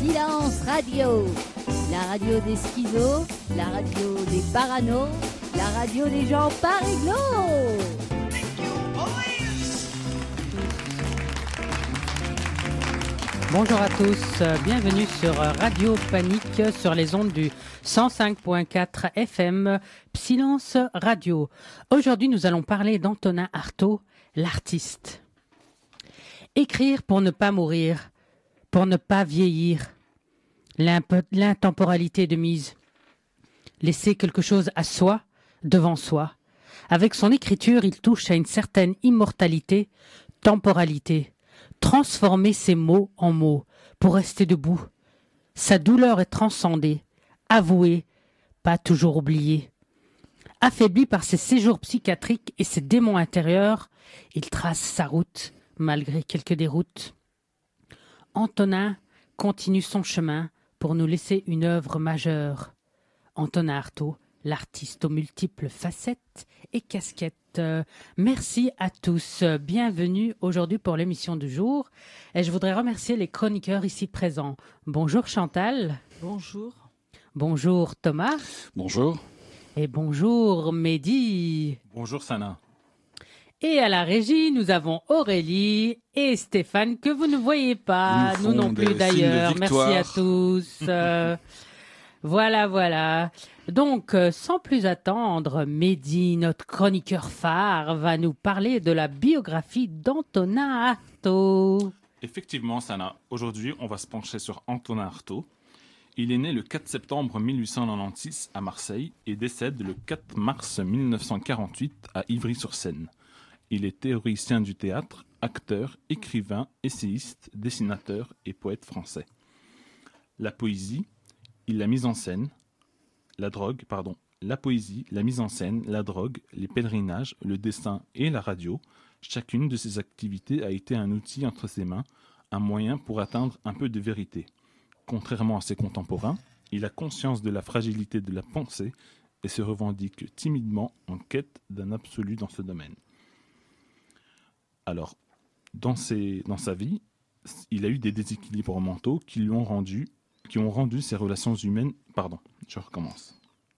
Silence Radio, la radio des schizos, la radio des paranos, la radio des gens pas réglo. Bonjour à tous, bienvenue sur Radio Panique sur les ondes du 105.4 FM Silence Radio. Aujourd'hui, nous allons parler d'Antonin Artaud, l'artiste. Écrire pour ne pas mourir, pour ne pas vieillir, l'intemporalité de mise. Laisser quelque chose à soi, devant soi. Avec son écriture, il touche à une certaine immortalité, temporalité. Transformer ses mots en mots pour rester debout. Sa douleur est transcendée, avouée, pas toujours oubliée. Affaibli par ses séjours psychiatriques et ses démons intérieurs, il trace sa route, malgré quelques déroutes. Antonin continue son chemin pour nous laisser une œuvre majeure. Antonin Artaud, l'artiste aux multiples facettes et casquettes. Merci à tous. Bienvenue aujourd'hui pour l'émission du jour. Et je voudrais remercier les chroniqueurs ici présents. Bonjour Chantal. Bonjour. Bonjour Thomas. Bonjour. Et bonjour Mehdi. Bonjour Sana. Et à la régie, nous avons Aurélie et Stéphane que vous ne voyez pas. Nous non plus d'ailleurs. Merci à tous. Voilà. Donc, sans plus attendre, Mehdi, notre chroniqueur phare, va nous parler de la biographie d'Antonin Artaud. Effectivement, Sana, aujourd'hui, on va se pencher sur Antonin Artaud. Il est né le 4 septembre 1896 à Marseille et décède le 4 mars 1948 à Ivry-sur-Seine. Il est théoricien du théâtre, acteur, écrivain, essayiste, dessinateur et poète français. La poésie, il l'a mise en scène. La poésie, la mise en scène, la drogue, les pèlerinages, le dessin et la radio, chacune de ces activités a été un outil entre ses mains, un moyen pour atteindre un peu de vérité. Contrairement à ses contemporains, il a conscience de la fragilité de la pensée et se revendique timidement en quête d'un absolu dans ce domaine. Alors, dans sa vie, il a eu des déséquilibres mentaux qui ont rendu ses relations humaines... je recommence.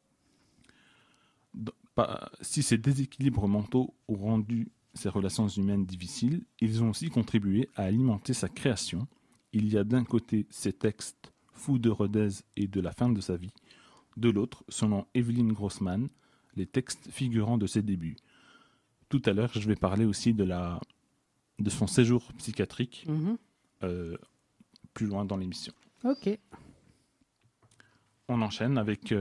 Si ces déséquilibres mentaux ont rendu ses relations humaines difficiles, ils ont aussi contribué à alimenter sa création. Il y a d'un côté ses textes fous de Rodez et de la fin de sa vie, de l'autre, selon Evelyne Grossman, les textes figurant de ses débuts. Tout à l'heure, je vais parler aussi de son séjour psychiatrique, plus loin dans l'émission. Ok. On enchaîne avec...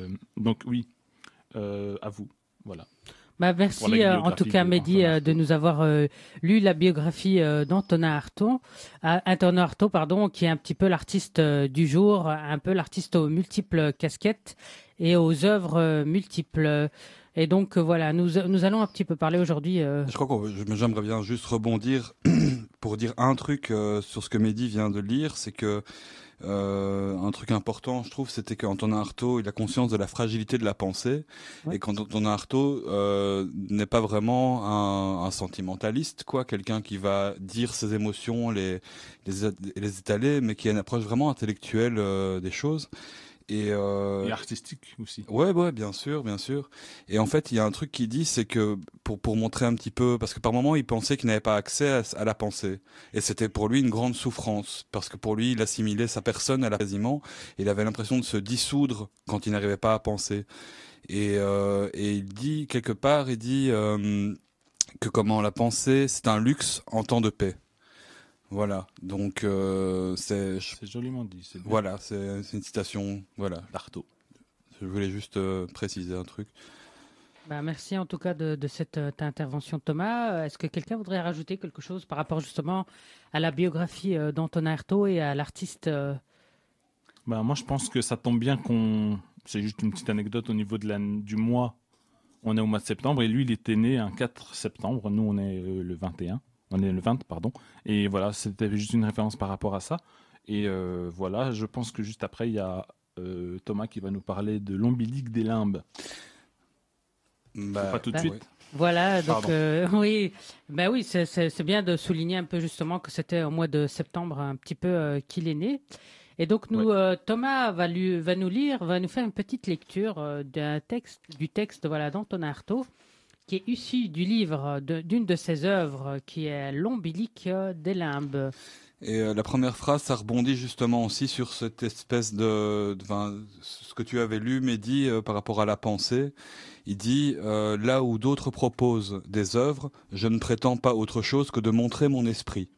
à vous. Voilà. Merci en tout cas Mehdi de nous avoir lu la biographie d'Antonin Artaud. Antonin Artaud, qui est un petit peu l'artiste du jour, un peu l'artiste aux multiples casquettes et aux œuvres multiples. Et donc voilà, nous allons un petit peu parler aujourd'hui. Je crois j'aimerais bien juste rebondir pour dire un truc sur ce que Mehdi vient de lire, c'est que un truc important, je trouve, c'était qu'Antonin Artaud, il a conscience de la fragilité de la pensée, ouais. Et qu'Antonin Artaud n'est pas vraiment un sentimentaliste, quoi, quelqu'un qui va dire ses émotions, les étaler, mais qui a une approche vraiment intellectuelle des choses. Et artistique aussi. Ouais, bien sûr. Et en fait, il y a un truc qu'il dit, c'est que pour montrer un petit peu, parce que par moment, il pensait qu'il n'avait pas accès à la pensée. Et c'était pour lui une grande souffrance, parce que pour lui, il assimilait sa personne à la quasiment. Il avait l'impression de se dissoudre quand il n'arrivait pas à penser. Et il dit, quelque part, que la pensée, c'est un luxe en temps de paix. Voilà, donc c'est joliment dit. C'est voilà, c'est une citation, voilà, d'Artaud. Je voulais juste préciser un truc. Merci en tout cas de cette intervention, Thomas. Est-ce que quelqu'un voudrait rajouter quelque chose par rapport justement à la biographie d'Antonin Artaud et à l'artiste Moi, je pense que ça tombe bien c'est juste une petite anecdote au niveau du mois. On est au mois de septembre et lui, il était né un 4 septembre. Nous, on est le 21. On est le 20, pardon. Et voilà, c'était juste une référence par rapport à ça. Et voilà, je pense que juste après, il y a Thomas qui va nous parler de l'ombilique des limbes. Pas tout de suite. Oui. Voilà, donc oui, c'est bien de souligner un peu justement que c'était au mois de septembre un petit peu qu'il est né. Et donc Thomas va nous faire une petpetite lecture du texte d'Antonin Artaud, qui est issu du livre d'une de ses œuvres, qui est L'ombilique des limbes. Et la première phrase, ça rebondit justement aussi sur cette espèce ce que tu avais lu, Mehdi, par rapport à la pensée. Il dit là où d'autres proposent des œuvres, je ne prétends pas autre chose que de montrer mon esprit.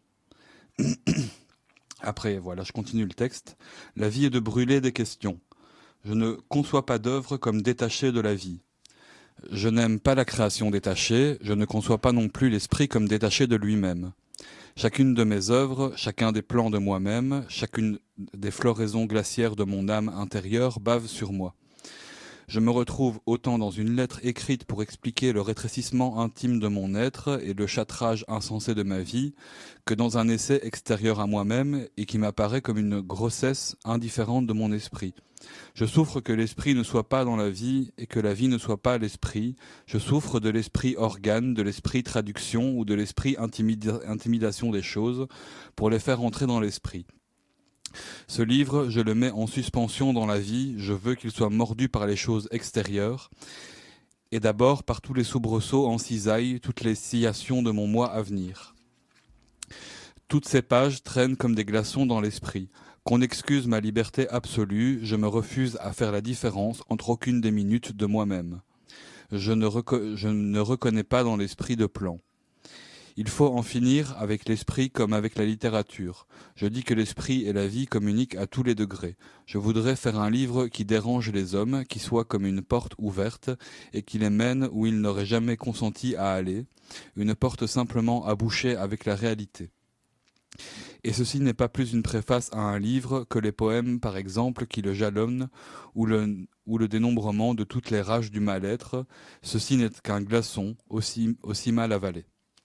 Après, voilà, je continue le texte. La vie est de brûler des questions. Je ne conçois pas d'œuvre comme détachée de la vie. Je n'aime pas la création détachée, je ne conçois pas non plus l'esprit comme détaché de lui-même. Chacune de mes œuvres, chacun des plans de moi-même, chacune des floraisons glaciaires de mon âme intérieure bave sur moi. Je me retrouve autant dans une lettre écrite pour expliquer le rétrécissement intime de mon être et le châtrage insensé de ma vie, que dans un essai extérieur à moi-même et qui m'apparaît comme une grossesse indifférente de mon esprit. Je souffre que l'esprit ne soit pas dans la vie et que la vie ne soit pas l'esprit. Je souffre de l'esprit organe, de l'esprit traduction ou de l'esprit intimidation des choses pour les faire entrer dans l'esprit. Ce livre, je le mets en suspension dans la vie, je veux qu'il soit mordu par les choses extérieures, et d'abord par tous les soubresauts en cisaille, toutes les sciations de mon moi à venir. Toutes ces pages traînent comme des glaçons dans l'esprit. Qu'on excuse ma liberté absolue, je me refuse à faire la différence entre aucune des minutes de moi-même. Je ne reconnais pas dans l'esprit de plan. Il faut en finir avec l'esprit comme avec la littérature. Je dis que l'esprit et la vie communiquent à tous les degrés. Je voudrais faire un livre qui dérange les hommes, qui soit comme une porte ouverte et qui les mène où ils n'auraient jamais consenti à aller, une porte simplement à boucher avec la réalité. Et ceci n'est pas plus une préface à un livre que les poèmes, par exemple, qui le jalonnent, ou le dénombrement de toutes les rages du mal-être. Ceci n'est qu'un glaçon aussi mal avalé.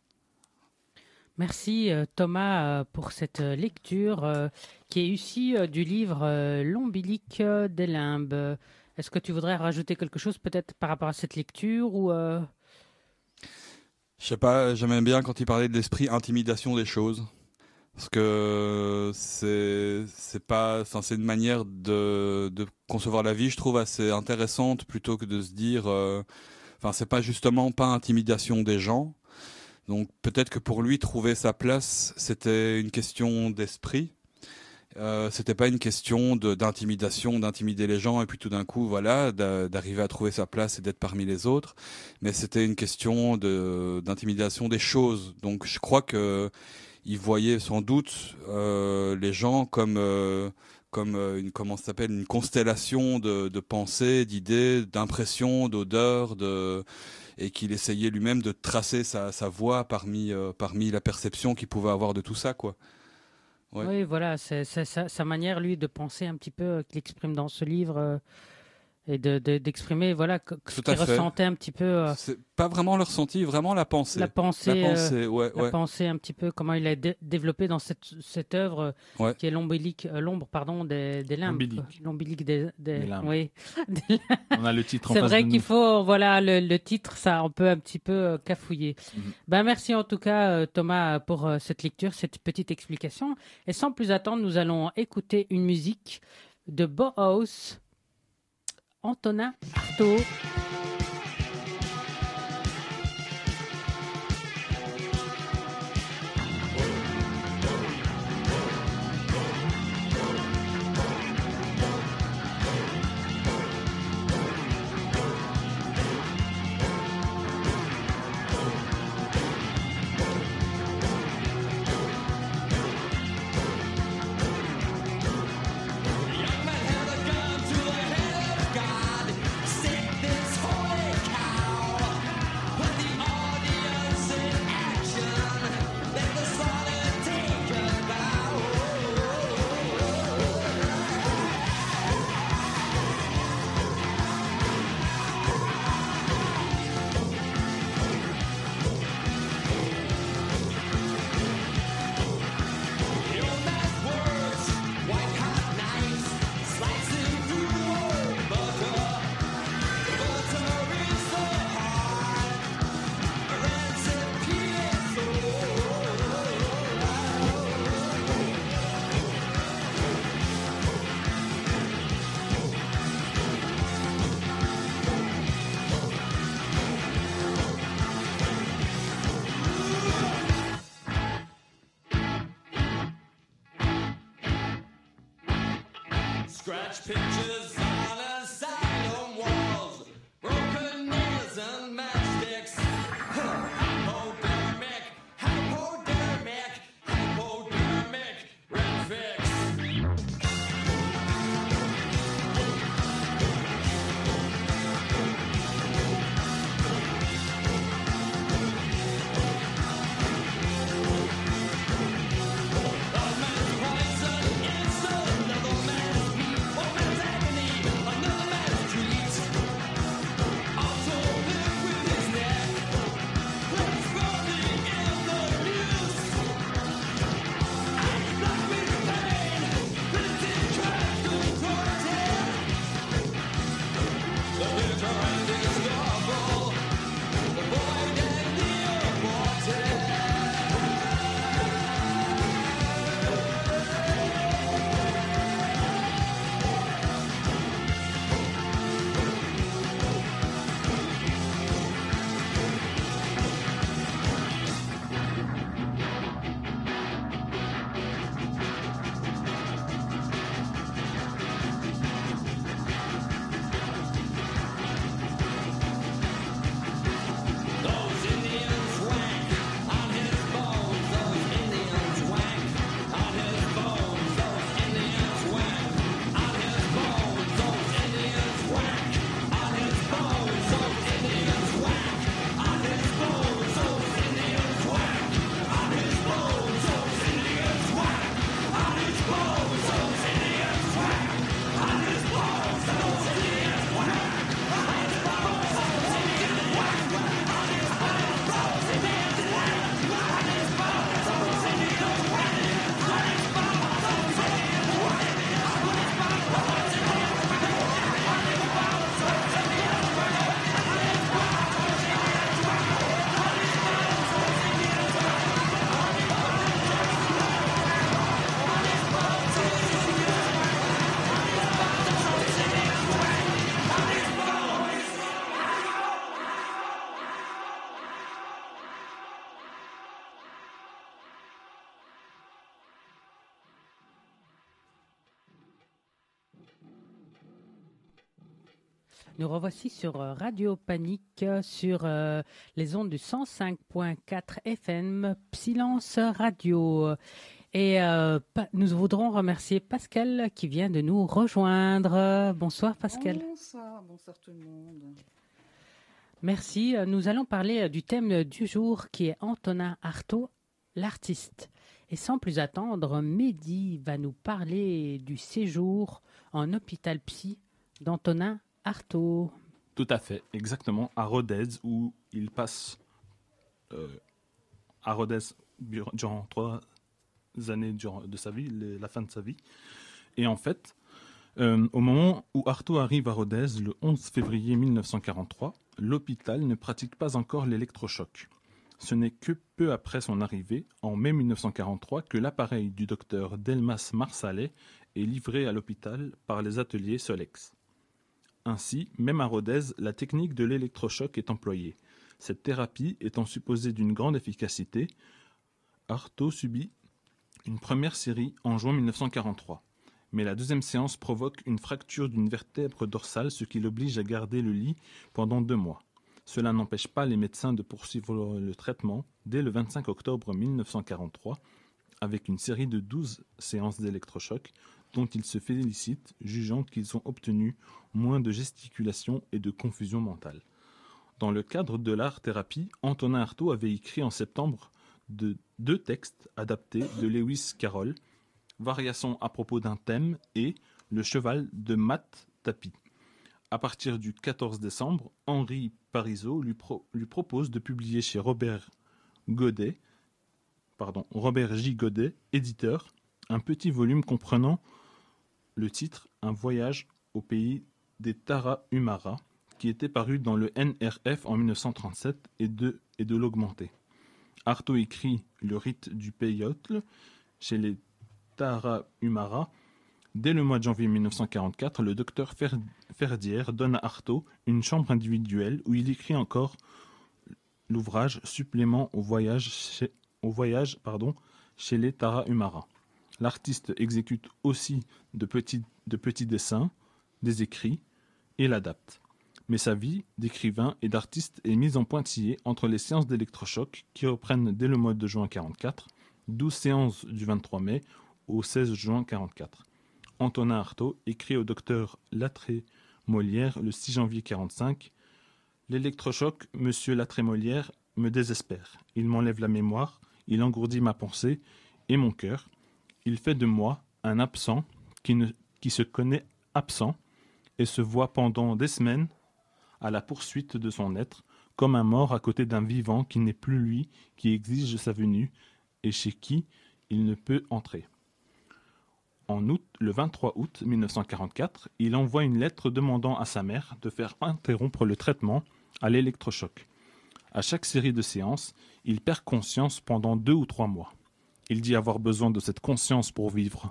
Merci Thomas pour cette lecture qui est issue du livre L'ombilique des limbes. Est-ce que tu voudrais rajouter quelque chose peut-être par rapport à cette lecture ou Je sais pas, j'aimais bien quand il parlait de l'esprit intimidation des choses. Parce que c'est une manière de concevoir la vie, je trouve, assez intéressante, plutôt que de se dire, c'est pas justement pas intimidation des gens. Donc peut-être que pour lui, trouver sa place, c'était une question d'esprit. C'était pas une question d'intimidation, d'intimider les gens et puis tout d'un coup, voilà, d'arriver à trouver sa place et d'être parmi les autres. Mais c'était une question d'intimidation des choses. Donc je crois que il voyait sans doute les gens comme une constellation de pensées, d'idées, d'impressions, d'odeurs, et qu'il essayait lui-même de tracer sa voie parmi la perception qu'il pouvait avoir de tout ça, quoi. Ouais. Oui, voilà, c'est sa manière, lui, de penser un petit peu, qu'il exprime dans ce livre, et d'exprimer, voilà, ce qu'il ressentait un petit peu. C'est pas vraiment le ressenti, vraiment la pensée. La pensée, ouais. Pensée un petit peu, comment il a développé dans cette œuvre, qui est l'ombre des limbes. L'ombilique des limbes. Oui. On a le titre en face de nous. C'est vrai qu'il faut, voilà, le titre, ça, on peut un petit peu cafouiller. Mm-hmm. Merci en tout cas, Thomas, pour cette lecture, cette petite explication. Et sans plus attendre, nous allons écouter une musique de Bauhaus, Antonin Artaud. Young man held a gun to the head of God. Stick this scratch pictures on asylum walls, broken nails and matchsticks. Hypodermic, hypodermic, hypodermic, red fix. Nous revoici sur Radio Panique, sur les ondes du 105.4 FM, Silence Radio. Et nous voudrons remercier Pascal qui vient de nous rejoindre. Bonsoir Pascal. Bonsoir tout le monde. Merci. Nous allons parler du thème du jour qui est Antonin Artaud, l'artiste. Et sans plus attendre, Mehdi va nous parler du séjour en hôpital psy d'Antonin Artaud. Tout à fait, exactement, à Rodez, où il passe à Rodez durant 3 années de sa vie, la fin de sa vie. Et en fait, au moment où Artaud arrive à Rodez, le 11 février 1943, l'hôpital ne pratique pas encore l'électrochoc. Ce n'est que peu après son arrivée, en mai 1943, que l'appareil du docteur Delmas Marsalet est livré à l'hôpital par les ateliers Solex. Ainsi, même à Rodez, la technique de l'électrochoc est employée. Cette thérapie étant supposée d'une grande efficacité, Artaud subit une première série en juin 1943. Mais la deuxième séance provoque une fracture d'une vertèbre dorsale, ce qui l'oblige à garder le lit pendant 2 mois. Cela n'empêche pas les médecins de poursuivre le traitement dès le 25 octobre 1943, avec une série de 12 séances d'électrochoc, dont ils se félicitent, jugeant qu'ils ont obtenu moins de gesticulation et de confusion mentale. Dans le cadre de l'art-thérapie, Antonin Artaud avait écrit en septembre 2 textes adaptés de Lewis Carroll, Variations à propos d'un thème et Le cheval de Matt Tappy. À partir du 14 décembre, Henri Parizeau lui propose de publier chez Robert J. Godet, éditeur, un petit volume comprenant le titre « Un voyage au pays des Tarahumara » qui était paru dans le NRF en 1937 et de l'augmenter. Artaud écrit Le rite du Peyotle chez les Tarahumara. Dès le mois de janvier 1944, le docteur Ferdière donne à Artaud une chambre individuelle où il écrit encore l'ouvrage Supplément au voyage chez les Tarahumara. L'artiste exécute aussi de petits dessins, des écrits, et l'adapte. Mais sa vie d'écrivain et d'artiste est mise en pointillé entre les séances d'électrochoc qui reprennent dès le mois de juin 1944, 12 séances du 23 mai au 16 juin 1944. Antonin Artaud écrit au docteur Latrémolière le 6 janvier 1945 « L'électrochoc, monsieur Latrémolière, me désespère. Il m'enlève la mémoire, il engourdit ma pensée et mon cœur. Il fait de moi un absent qui se connaît absent et se voit pendant des semaines à la poursuite de son être, comme un mort à côté d'un vivant qui n'est plus lui, qui exige sa venue et chez qui il ne peut entrer. » Le 23 août 1944, il envoie une lettre demandant à sa mère de faire interrompre le traitement à l'électrochoc. À chaque série de séances, il perd conscience pendant 2 ou 3 mois. Il dit avoir besoin de cette conscience pour vivre.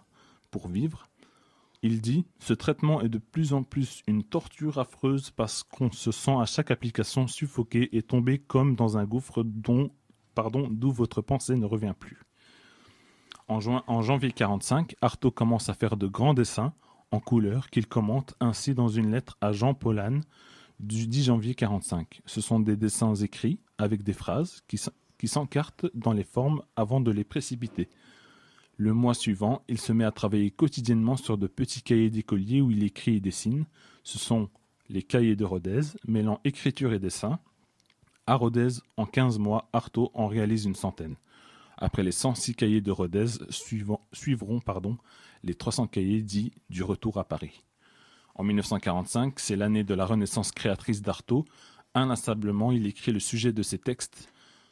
Il dit « Ce traitement est de plus en plus une torture affreuse parce qu'on se sent à chaque application suffoqué et tombé comme dans un gouffre d'où votre pensée ne revient plus. » En janvier 1945, Artaud commence à faire de grands dessins en couleur qu'il commente ainsi dans une lettre à Jean Pollan du 10 janvier 1945. Ce sont des dessins écrits avec des phrases qui s'encartent dans les formes avant de les précipiter. Le mois suivant, il se met à travailler quotidiennement sur de petits cahiers d'écolier où il écrit et dessine. Ce sont les cahiers de Rodez, mêlant écriture et dessin. À Rodez, en 15 mois, Artaud en réalise une centaine. Après les 106 cahiers de Rodez, suivront les 300 cahiers dits du retour à Paris. En 1945, c'est l'année de la renaissance créatrice d'Artaud. Inlassablement, il écrit le sujet de ses textes.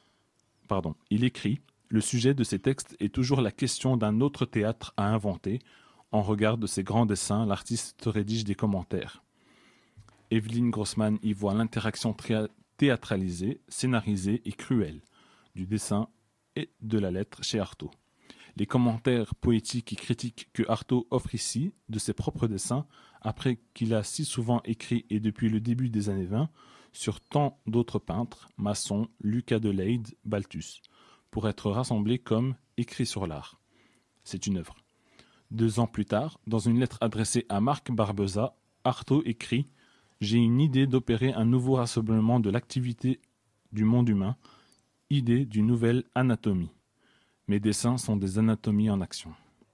Le sujet de ses textes est toujours la question d'un autre théâtre à inventer. En regard de ses grands dessins, l'artiste rédige des commentaires. Evelyne Grossman y voit l'interaction théâtralisée, scénarisée et cruelle du dessin et de la lettre chez Artaud. Les commentaires poétiques et critiques que Artaud offre ici de ses propres dessins, après qu'il a si souvent écrit et depuis le début des années 20, sur tant d'autres peintres, Masson, Lucas de Leyde, Balthus, pour être rassemblés comme écrits sur l'art. C'est une œuvre. 2 ans plus tard, dans une lettre adressée à Marc Barbeza, Artaud écrit « J'ai une idée d'opérer un nouveau rassemblement de l'activité du monde humain, idée d'une nouvelle anatomie. Mes dessins sont des anatomies en action. »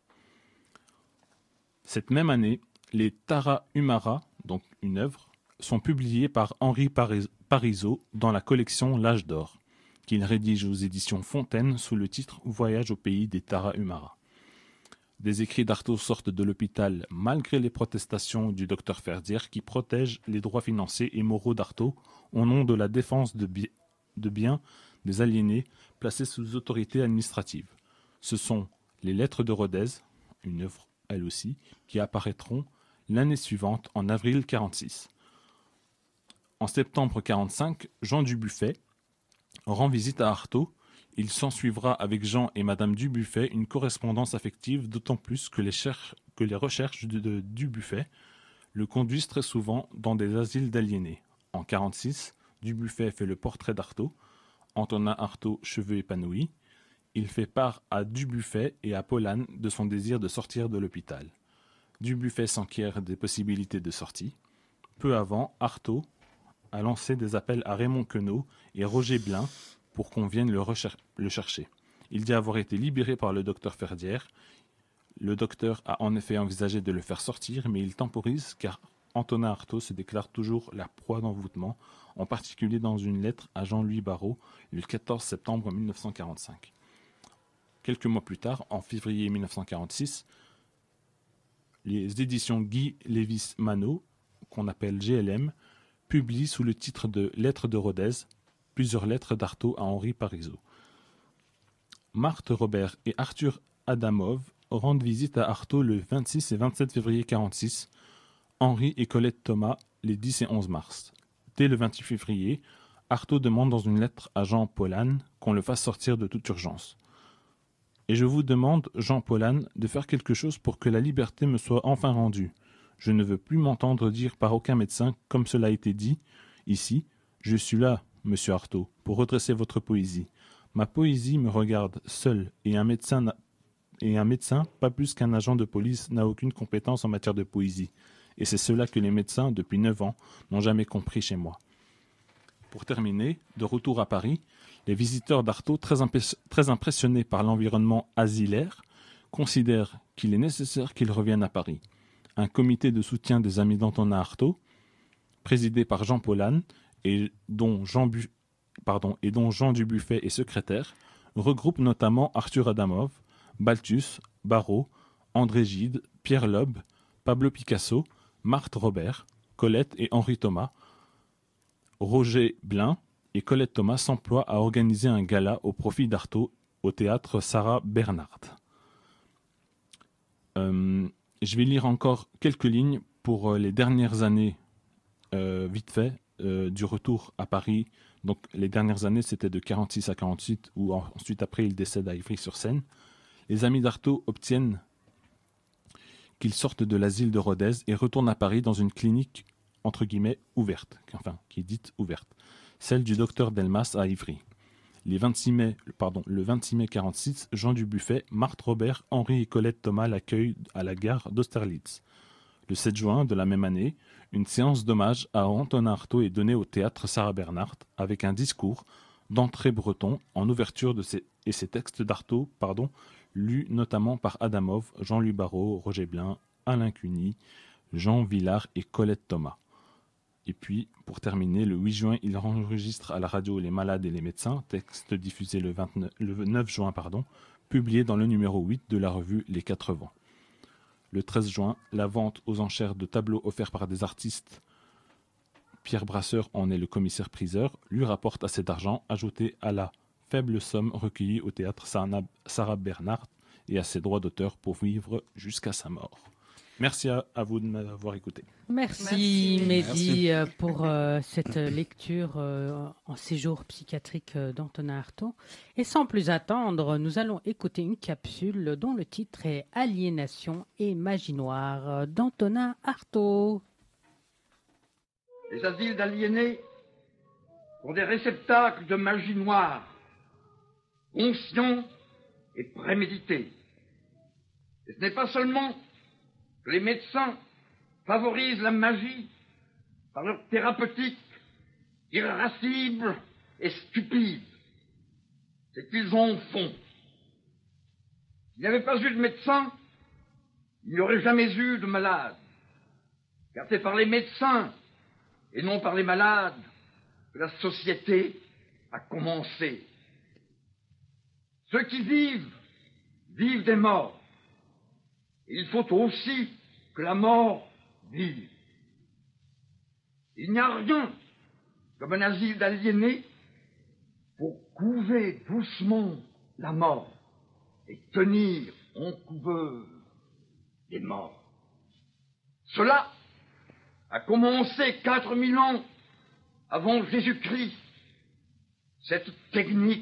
Cette même année, les Tarahumara, donc une œuvre, sont publiés par Henri Parisot dans la collection L'Âge d'Or, qu'il rédige aux éditions Fontaine sous le titre Voyage au pays des Tarahumara. Des écrits d'Artaud sortent de l'hôpital malgré les protestations du docteur Ferdière qui protège les droits financiers et moraux d'Artaud au nom de la défense de biens des aliénés placés sous autorité administrative. Ce sont les Lettres de Rodez, une œuvre elle aussi, qui apparaîtront l'année suivante en avril 1946. En septembre 1945, Jean Dubuffet rend visite à Artaud. Il s'ensuivra avec Jean et Madame Dubuffet une correspondance affective, d'autant plus que les recherches de Dubuffet le conduisent très souvent dans des asiles d'aliénés. En 1946, Dubuffet fait le portrait d'Artaud. Antonin Artaud, cheveux épanouis. Il fait part à Dubuffet et à Pollan de son désir de sortir de l'hôpital. Dubuffet s'enquiert des possibilités de sortie. Peu avant, Artaud a lancé des appels à Raymond Queneau et Roger Blin pour qu'on vienne le chercher. Il dit avoir été libéré par le docteur Ferdière. Le docteur a en effet envisagé de le faire sortir, mais il temporise car Antonin Artaud se déclare toujours la proie d'envoûtement, en particulier dans une lettre à Jean-Louis Barrault le 14 septembre 1945. Quelques mois plus tard, en février 1946, les éditions Guy Lévis-Manot, qu'on appelle GLM, publient sous le titre de Lettres de Rodez plusieurs lettres d'Artaud à Henri Parisot. Marthe Robert et Arthur Adamov rendent visite à Artaud le 26 et 27 février 1946, Henri et Colette Thomas les 10 et 11 mars. Dès le 28 février, Artaud demande dans une lettre à Jean Pollan qu'on le fasse sortir de toute urgence. Et je vous demande, Jean Pollan, de faire quelque chose pour que la liberté me soit enfin rendue. Je ne veux plus m'entendre dire par aucun médecin, comme cela a été dit, ici, je suis là, monsieur Artaud, pour redresser votre poésie. Ma poésie me regarde seule, et un médecin et un médecin, pas plus qu'un agent de police, n'a aucune compétence en matière de poésie. Et c'est cela que les médecins, depuis 9 ans, n'ont jamais compris chez moi. Pour terminer, de retour à Paris, les visiteurs d'Artaud, très impressionnés par l'environnement asilaire, considèrent qu'il est nécessaire qu'ils reviennent à Paris. Un comité de soutien des amis d'Antonin Artaud, présidé par Jean Paulan et dont Jean Dubuffet est secrétaire, regroupe notamment Arthur Adamov, Balthus, Barrault, André Gide, Pierre Loeb, Pablo Picasso, Marthe Robert, Colette et Henri Thomas. Roger Blin et Colette Thomas s'emploient à organiser un gala au profit d'Artaud au théâtre Sarah Bernhardt. Je vais lire encore quelques lignes pour les dernières années, vite fait, du retour à Paris. Donc les dernières années, c'était de 46 à 48, où ensuite après il décède à Ivry-sur-Seine. Les amis d'Artaud obtiennent qu'il sorte de l'asile de Rodez et retourne à Paris dans une clinique entre guillemets ouverte, qui est dite ouverte, celle du docteur Delmas à Ivry. Le 26 mai 46, Jean Dubuffet, Marthe Robert, Henri et Colette Thomas l'accueillent à la gare d'Austerlitz. Le 7 juin de la même année, une séance d'hommage à Antonin Artaud est donnée au théâtre Sarah Bernhardt avec un discours d'André Breton en ouverture de ces textes d'Artaud, lus notamment par Adamov, Jean-Louis Barrault, Roger Blin, Alain Cuny, Jean Villard et Colette Thomas. Et puis, pour terminer, le 8 juin, il enregistre à la radio Les Malades et les Médecins, texte diffusé le 9 juin, publié dans le numéro 8 de la revue Les Quatre Vents. Le 13 juin, la vente aux enchères de tableaux offerts par des artistes, Pierre Brasseur en est le commissaire-priseur, lui rapporte assez d'argent ajouté à la faible somme recueillie au théâtre Sarah Bernhardt et à ses droits d'auteur pour vivre jusqu'à sa mort. Merci à vous de m'avoir écouté. Merci Mehdi pour cette lecture en séjour psychiatrique d'Antonin Artaud. Et sans plus attendre, nous allons écouter une capsule dont le titre est Aliénation et magie noire d'Antonin Artaud. Les asiles d'aliénés sont des réceptacles de magie noire, conscients et prémédités. Et ce n'est pas seulement que les médecins favorisent la magie par leur thérapeutique irascible et stupide. C'est qu'ils en font. S'il n'y avait pas eu de médecins, il n'y aurait jamais eu de malades. Car c'est par les médecins et non par les malades que la société a commencé. Ceux qui vivent, vivent des morts. Il faut aussi que la mort vive. Il n'y a rien comme un asile d'aliénés pour couver doucement la mort et tenir en couveuse les morts. Cela a commencé 4000 ans avant Jésus-Christ. Cette technique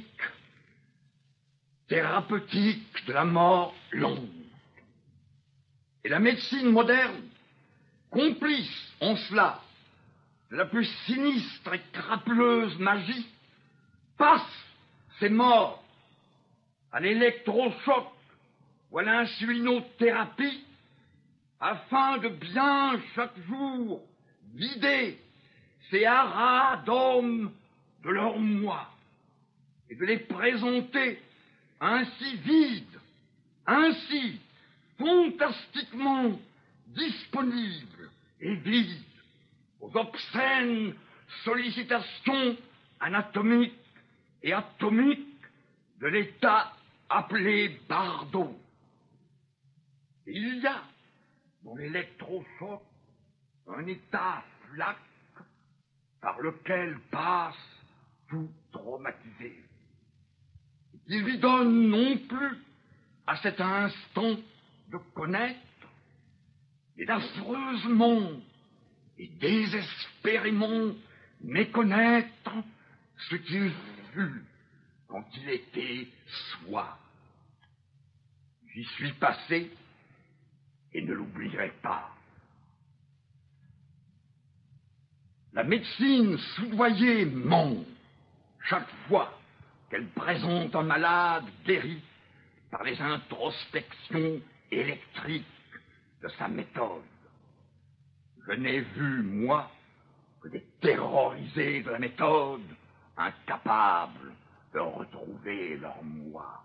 thérapeutique de la mort longue. Et la médecine moderne, complice en cela de la plus sinistre et crapuleuse magie, passe ces morts à l'électrochoc ou à l'insulinothérapie afin de bien chaque jour vider ces haras d'hommes de leur moi et de les présenter ainsi vides, ainsi fantastiquement disponibles et vides aux obscènes sollicitations anatomiques et atomiques de l'état appelé Bardo. Et il y a dans l'électrochoc un état flac par lequel passe tout traumatisé. Il lui donne non plus à cet instant de connaître, mais d'affreusement et désespérément méconnaître ce qu'il fut quand il était soi. J'y suis passé et ne l'oublierai pas. La médecine soudoyée ment chaque fois qu'elle présente un malade guéri par les introspections électriques de sa méthode. Je n'ai vu, moi, que des terrorisés de la méthode, incapables de retrouver leur moi.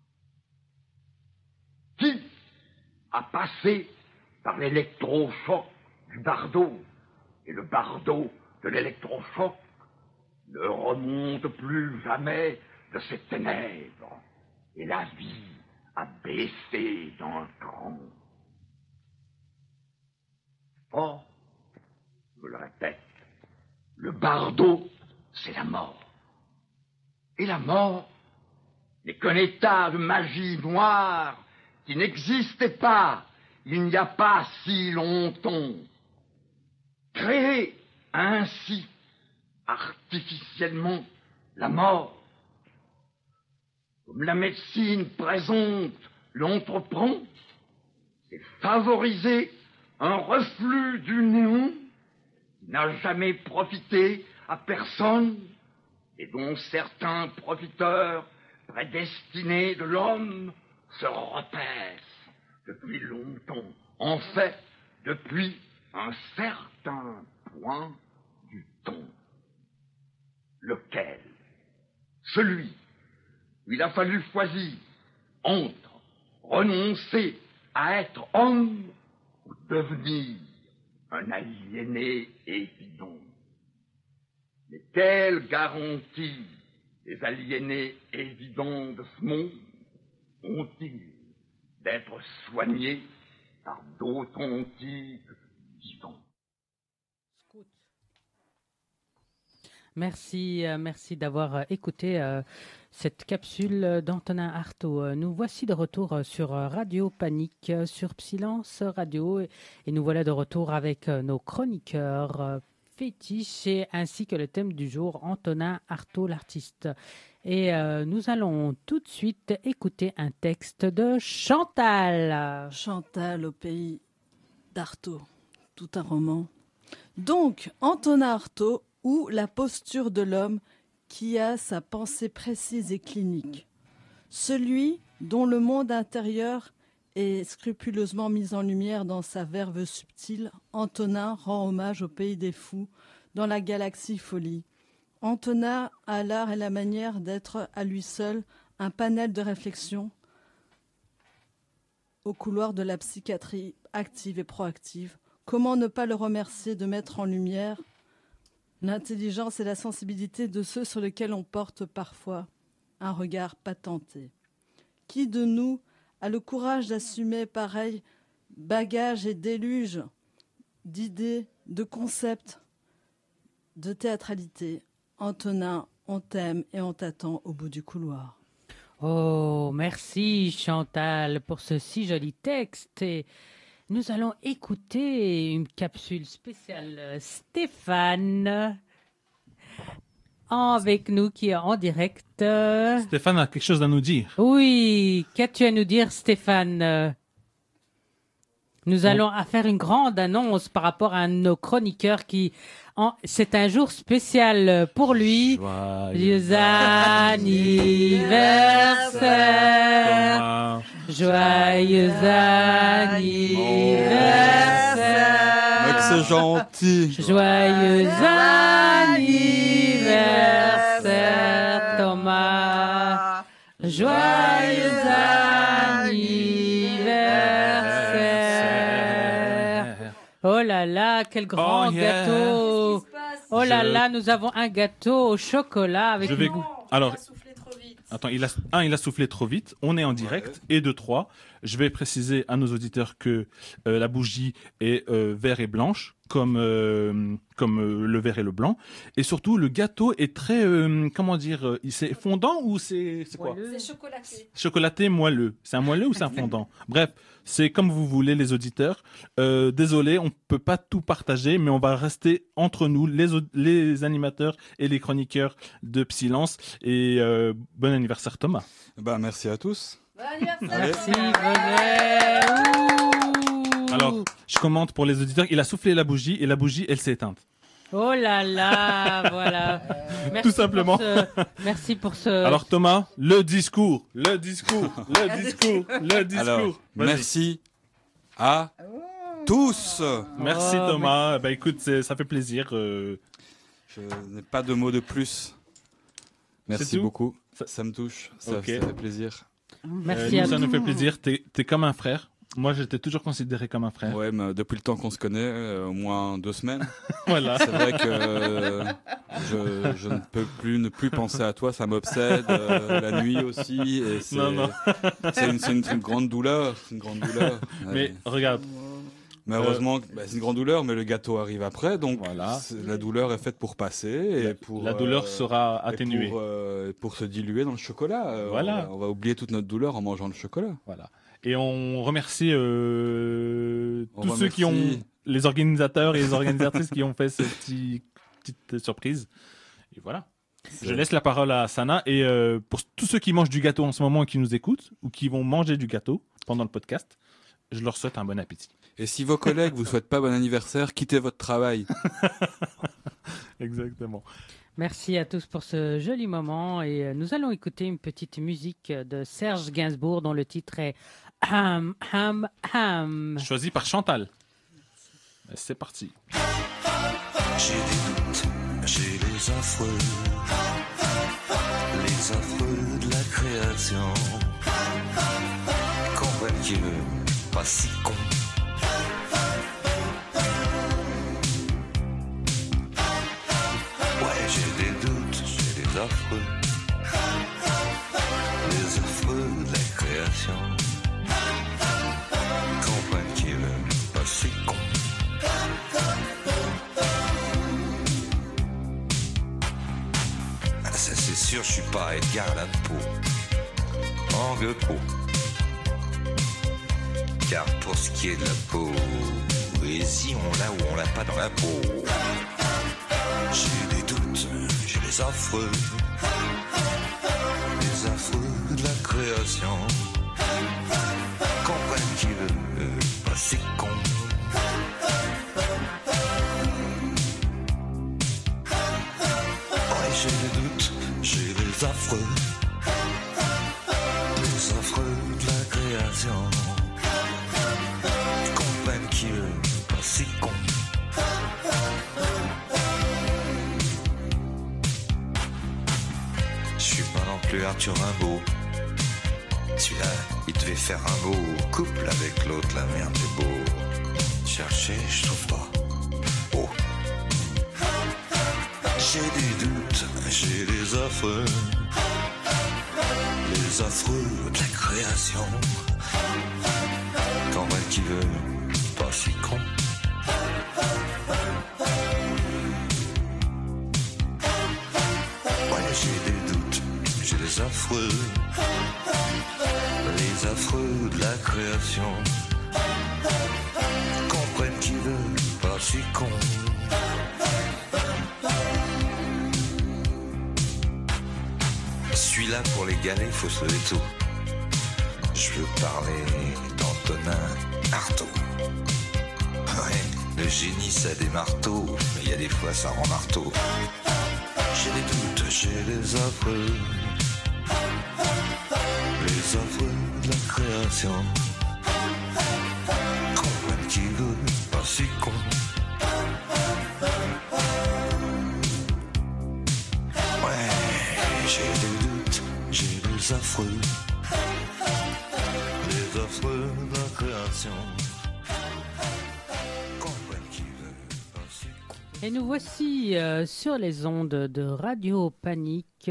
Qui a passé par l'électrochoc du bardeau, et le bardeau de l'électrochoc ne remonte plus jamais de ses ténèbres, et la vie a baissé d'un cran. Or, je le répète, le bardeau, c'est la mort. Et la mort n'est qu'un état de magie noire qui n'existait pas il n'y a pas si longtemps. Créer ainsi, artificiellement, la mort, comme la médecine présente l'entreprend, c'est favoriser un reflux du néant qui n'a jamais profité à personne et dont certains profiteurs prédestinés de l'homme se repaissent depuis longtemps. En fait, depuis un certain point du temps. Lequel? Celui où il a fallu choisir entre renoncer à être homme ou devenir un aliéné évident. Mais quelle garantie les aliénés évidents de ce monde ont-ils d'être soignés par d'authentiques vivants? Merci d'avoir écouté cette capsule d'Antonin Artaud. Nous voici de retour sur Radio Panique, sur Silence Radio, et nous voilà de retour avec nos chroniqueurs fétiches ainsi que le thème du jour, Antonin Artaud, l'artiste. Et nous allons tout de suite écouter un texte de Chantal. Chantal au pays d'Artaud, tout un roman. Donc, Antonin Artaud, ou la posture de l'homme qui a sa pensée précise et clinique. Celui dont le monde intérieur est scrupuleusement mis en lumière dans sa verve subtile, Antonin rend hommage au pays des fous, dans la galaxie folie. Antonin a l'art et la manière d'être à lui seul un panel de réflexion au couloir de la psychiatrie active et proactive. Comment ne pas le remercier de mettre en lumière l'intelligence et la sensibilité de ceux sur lesquels on porte parfois un regard patenté. Qui de nous a le courage d'assumer pareil bagage et déluge d'idées, de concepts, de théâtralité? Antonin, on t'aime et on t'attend au bout du couloir. Oh, merci Chantal pour ce si joli texte. Et nous allons écouter une capsule spéciale Stéphane avec nous qui est en direct. Stéphane a quelque chose à nous dire. Oui, qu'as-tu à nous dire Stéphane? Nous allons faire une grande annonce par rapport à nos chroniqueurs qui... C'est un jour spécial pour lui. Joyeux anniversaire. Thomas. Joyeux anniversaire. Mec, c'est gentil. Joyeux anniversaire, Thomas. Joyeux anniversaire. Oh là là, quel grand Oh yeah. gâteau. Oh là là, nous avons un gâteau au chocolat avec Je vais... une... Alors, attends, il a soufflé trop vite. On est en direct. Et de 3, je vais préciser à nos auditeurs que la bougie est vert et blanche, comme le vert et le blanc. Et surtout, le gâteau est très, comment dire, c'est fondant ou c'est quoi? C'est chocolaté. Chocolaté moelleux. C'est un moelleux ou c'est un fondant? Bref, c'est comme vous voulez, les auditeurs. Désolé, on peut pas tout partager, mais on va rester entre nous, les animateurs et les chroniqueurs de Psylance. Et bon anniversaire, Thomas. Bah, merci à tous. Bon anniversaire. Merci, venez. Ouh. Alors, je commente pour les auditeurs. Il a soufflé la bougie et la bougie, elle s'est éteinte. Oh là là, voilà. Merci Tout simplement. Merci pour ce. Alors Thomas, le discours. Alors, Vas-y. merci à tous. Merci Oh, Thomas. Bah écoute, ça fait plaisir. Je n'ai pas de mots de plus. C'est Merci tout beaucoup. Ça- Ça me touche. Ça Ok. fait plaisir. Merci nous, à ça tous. nous fait plaisir. T'es comme un frère. Moi, j'étais toujours considéré comme un frère. Ouais, mais depuis le temps qu'on se connaît, au moins 2 semaines, Voilà. c'est vrai que je ne peux ne plus penser à toi. Ça m'obsède la nuit aussi. Et c'est, Non. c'est une grande douleur. C'est une grande douleur. Mais Ouais. regarde, Mais heureusement, c'est une grande douleur, mais le gâteau arrive après, donc Voilà. la douleur est faite pour passer et pour la douleur sera et atténuée. pour se diluer dans le chocolat. Voilà. On va oublier toute notre douleur en mangeant le chocolat. Voilà. Et on remercie On tous ceux qui remercie. ont, les organisateurs et les organisatrices qui ont fait cette petite surprise. Et voilà. Je laisse la parole à Sana. Et pour tous ceux qui mangent du gâteau en ce moment et qui nous écoutent, ou qui vont manger du gâteau pendant le podcast, je leur souhaite un bon appétit. Et si vos collègues vous souhaitent pas bon anniversaire, quittez votre travail. Exactement. Merci à tous pour ce joli moment et nous allons écouter une petite musique de Serge Gainsbourg dont le titre est Ham Ham Ham. Choisi par Chantal. C'est parti. J'ai des doutes, j'ai les affreux de la création. Comprends-tu, pas si con. Ouais, j'ai des doutes, j'ai les affreux de la création. Comprends-tu, pas si con. Ça c'est sûr, je suis pas Edgar Allan Poe. En gueux pro. Car pour ce qui est de la poésie, on l'a ou on l'a pas dans la peau. J'ai des doutes, j'ai les affreux de la création. Comprenne qui veut, pas si con. Ouais, j'ai des doutes, j'ai les affreux de la création. Comprenne qui veut, pas si con. Je suis pas non plus Arthur Rimbaud. Celui-là, il devait faire un beau couple avec l'autre, la merde, c'est beau. Chercher, je trouve pas. Oh. J'ai des doutes, j'ai les affreux de la création. Quand même qui veut, pas si con. Ouais, j'ai des doutes, j'ai les affreux de la création. Comprenne qui veut, pas si con. Celui-là pour les galets, faut se lever tôt. Je veux parler d'Antonin Artaud. Ouais, le génie ça a des marteaux, mais il y a des fois ça rend marteau. J'ai des doutes, j'ai les affreux de la création. Comprenne qui veut, pas si con. Ouais, j'ai des doutes, j'ai les affreux de la création. Comprenne qui veut, pas si con. Et nous voici sur les ondes de Radio Panique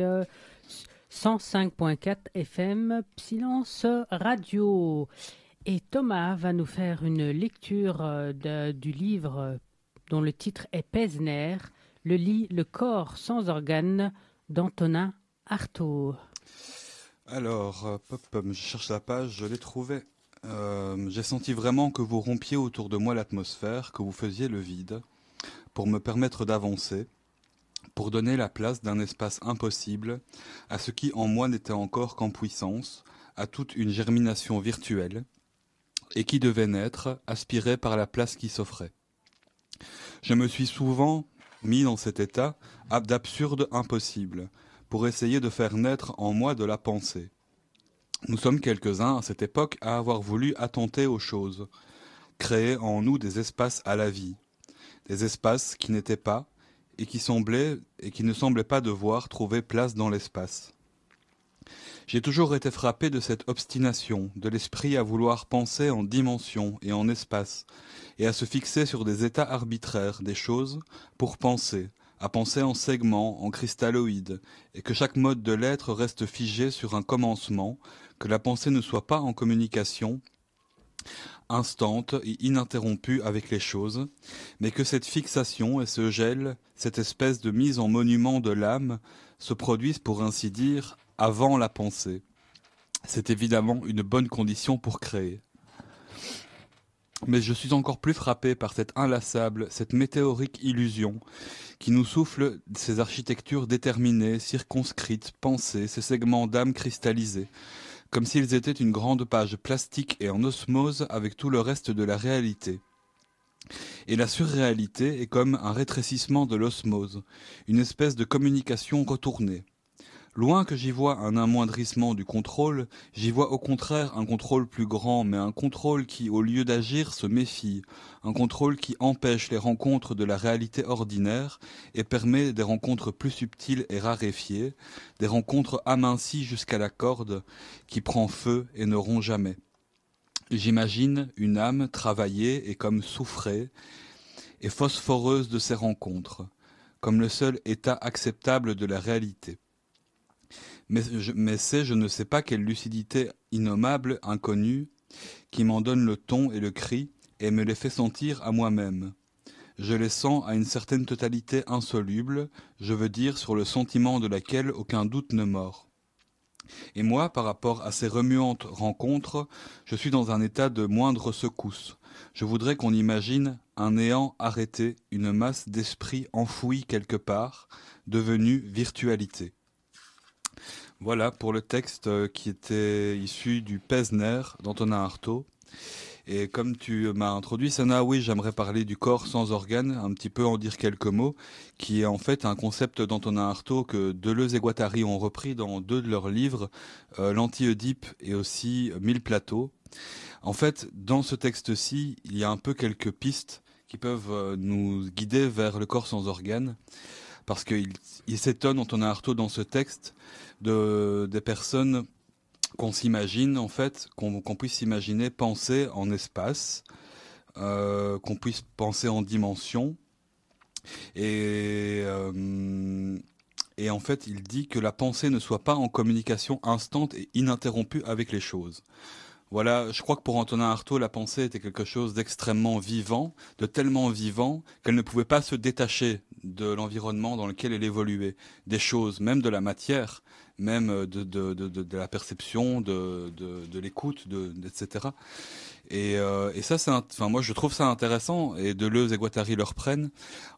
105.4 FM Silence Radio. Et Thomas va nous faire une lecture du livre dont le titre est Pesner, le corps sans organes d'Antonin Artaud. Alors, je cherche la page, je l'ai trouvée. J'ai senti vraiment que vous rompiez autour de moi l'atmosphère, que vous faisiez le vide, pour me permettre d'avancer, pour donner la place d'un espace impossible à ce qui en moi n'était encore qu'en puissance, à toute une germination virtuelle, et qui devait naître, aspiré par la place qui s'offrait. Je me suis souvent mis dans cet état d'absurde impossible, pour essayer de faire naître en moi de la pensée. Nous sommes quelques-uns à cette époque à avoir voulu attenter aux choses, créer en nous des espaces à la vie, des espaces qui n'étaient pas et qui ne semblaient pas devoir trouver place dans l'espace. J'ai toujours été frappé de cette obstination de l'esprit à vouloir penser en dimension et en espace, et à se fixer sur des états arbitraires des choses pour penser, à penser en segments, en cristalloïdes, et que chaque mode de l'être reste figé sur un commencement, que la pensée ne soit pas en communication instante et ininterrompue avec les choses, mais que cette fixation et ce gel, cette espèce de mise en monument de l'âme, se produisent pour ainsi dire avant la pensée. C'est évidemment une bonne condition pour créer. Mais je suis encore plus frappé par cette inlassable, cette météorique illusion qui nous souffle ces architectures déterminées, circonscrites, pensées, ces segments d'âme cristallisés, comme s'ils étaient une grande page plastique et en osmose avec tout le reste de la réalité. Et la surréalité est comme un rétrécissement de l'osmose, une espèce de communication retournée. Loin que j'y vois un amoindrissement du contrôle, j'y vois au contraire un contrôle plus grand, mais un contrôle qui, au lieu d'agir, se méfie, un contrôle qui empêche les rencontres de la réalité ordinaire et permet des rencontres plus subtiles et raréfiées, des rencontres amincies jusqu'à la corde, qui prend feu et ne rompt jamais. J'imagine une âme travaillée et comme soufrée, et phosphoreuse de ces rencontres, comme le seul état acceptable de la réalité. Mais c'est je ne sais pas quelle lucidité innommable, inconnue, qui m'en donne le ton et le cri, et me les fait sentir à moi-même. Je les sens à une certaine totalité insoluble, je veux dire sur le sentiment de laquelle aucun doute ne mord. Et moi, par rapport à ces remuantes rencontres, je suis dans un état de moindre secousse. Je voudrais qu'on imagine un néant arrêté, une masse d'esprit enfouie quelque part, devenue virtualité. Voilà pour le texte qui était issu du Pesner d'Antonin Artaud. Et comme tu m'as introduit, Sana, oui, j'aimerais parler du corps sans organes, un petit peu en dire quelques mots, qui est en fait un concept d'Antonin Artaud que Deleuze et Guattari ont repris dans 2 de leurs livres, l'Anti-Oedipe et aussi 1000 plateaux. En fait, dans ce texte-ci, il y a un peu quelques pistes qui peuvent nous guider vers le corps sans organes, parce qu'il s'étonne, Antonin Artaud, dans ce texte, des personnes qu'on s'imagine, en fait, qu'on puisse s'imaginer penser en espace, qu'on puisse penser en dimension. Et en fait, il dit que la pensée ne soit pas en communication instante et ininterrompue avec les choses. Voilà, je crois que pour Antonin Artaud, la pensée était quelque chose d'extrêmement vivant, de tellement vivant qu'elle ne pouvait pas se détacher de l'environnement dans lequel elle évoluait, des choses, même de la matière, même de la perception, de l'écoute, etc. Et ça, moi je trouve ça intéressant, et Deleuze et Guattari le reprennent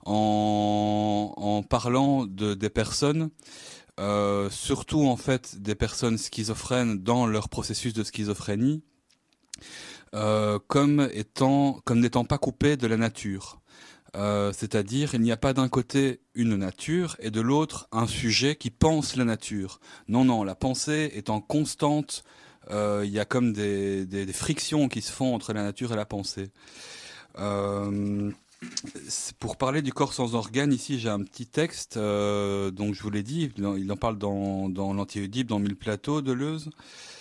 en parlant des personnes. Surtout en fait des personnes schizophrènes dans leur processus de schizophrénie, comme n'étant pas coupées de la nature. C'est-à-dire, il n'y a pas d'un côté une nature et de l'autre un sujet qui pense la nature. Non, la pensée est en constante. Il y a comme des frictions qui se font entre la nature et la pensée. Pour parler du corps sans organes, ici j'ai un petit texte, donc je vous l'ai dit, il en parle dans l'Anti-Oedipe, dans 1000 plateaux, Deleuze.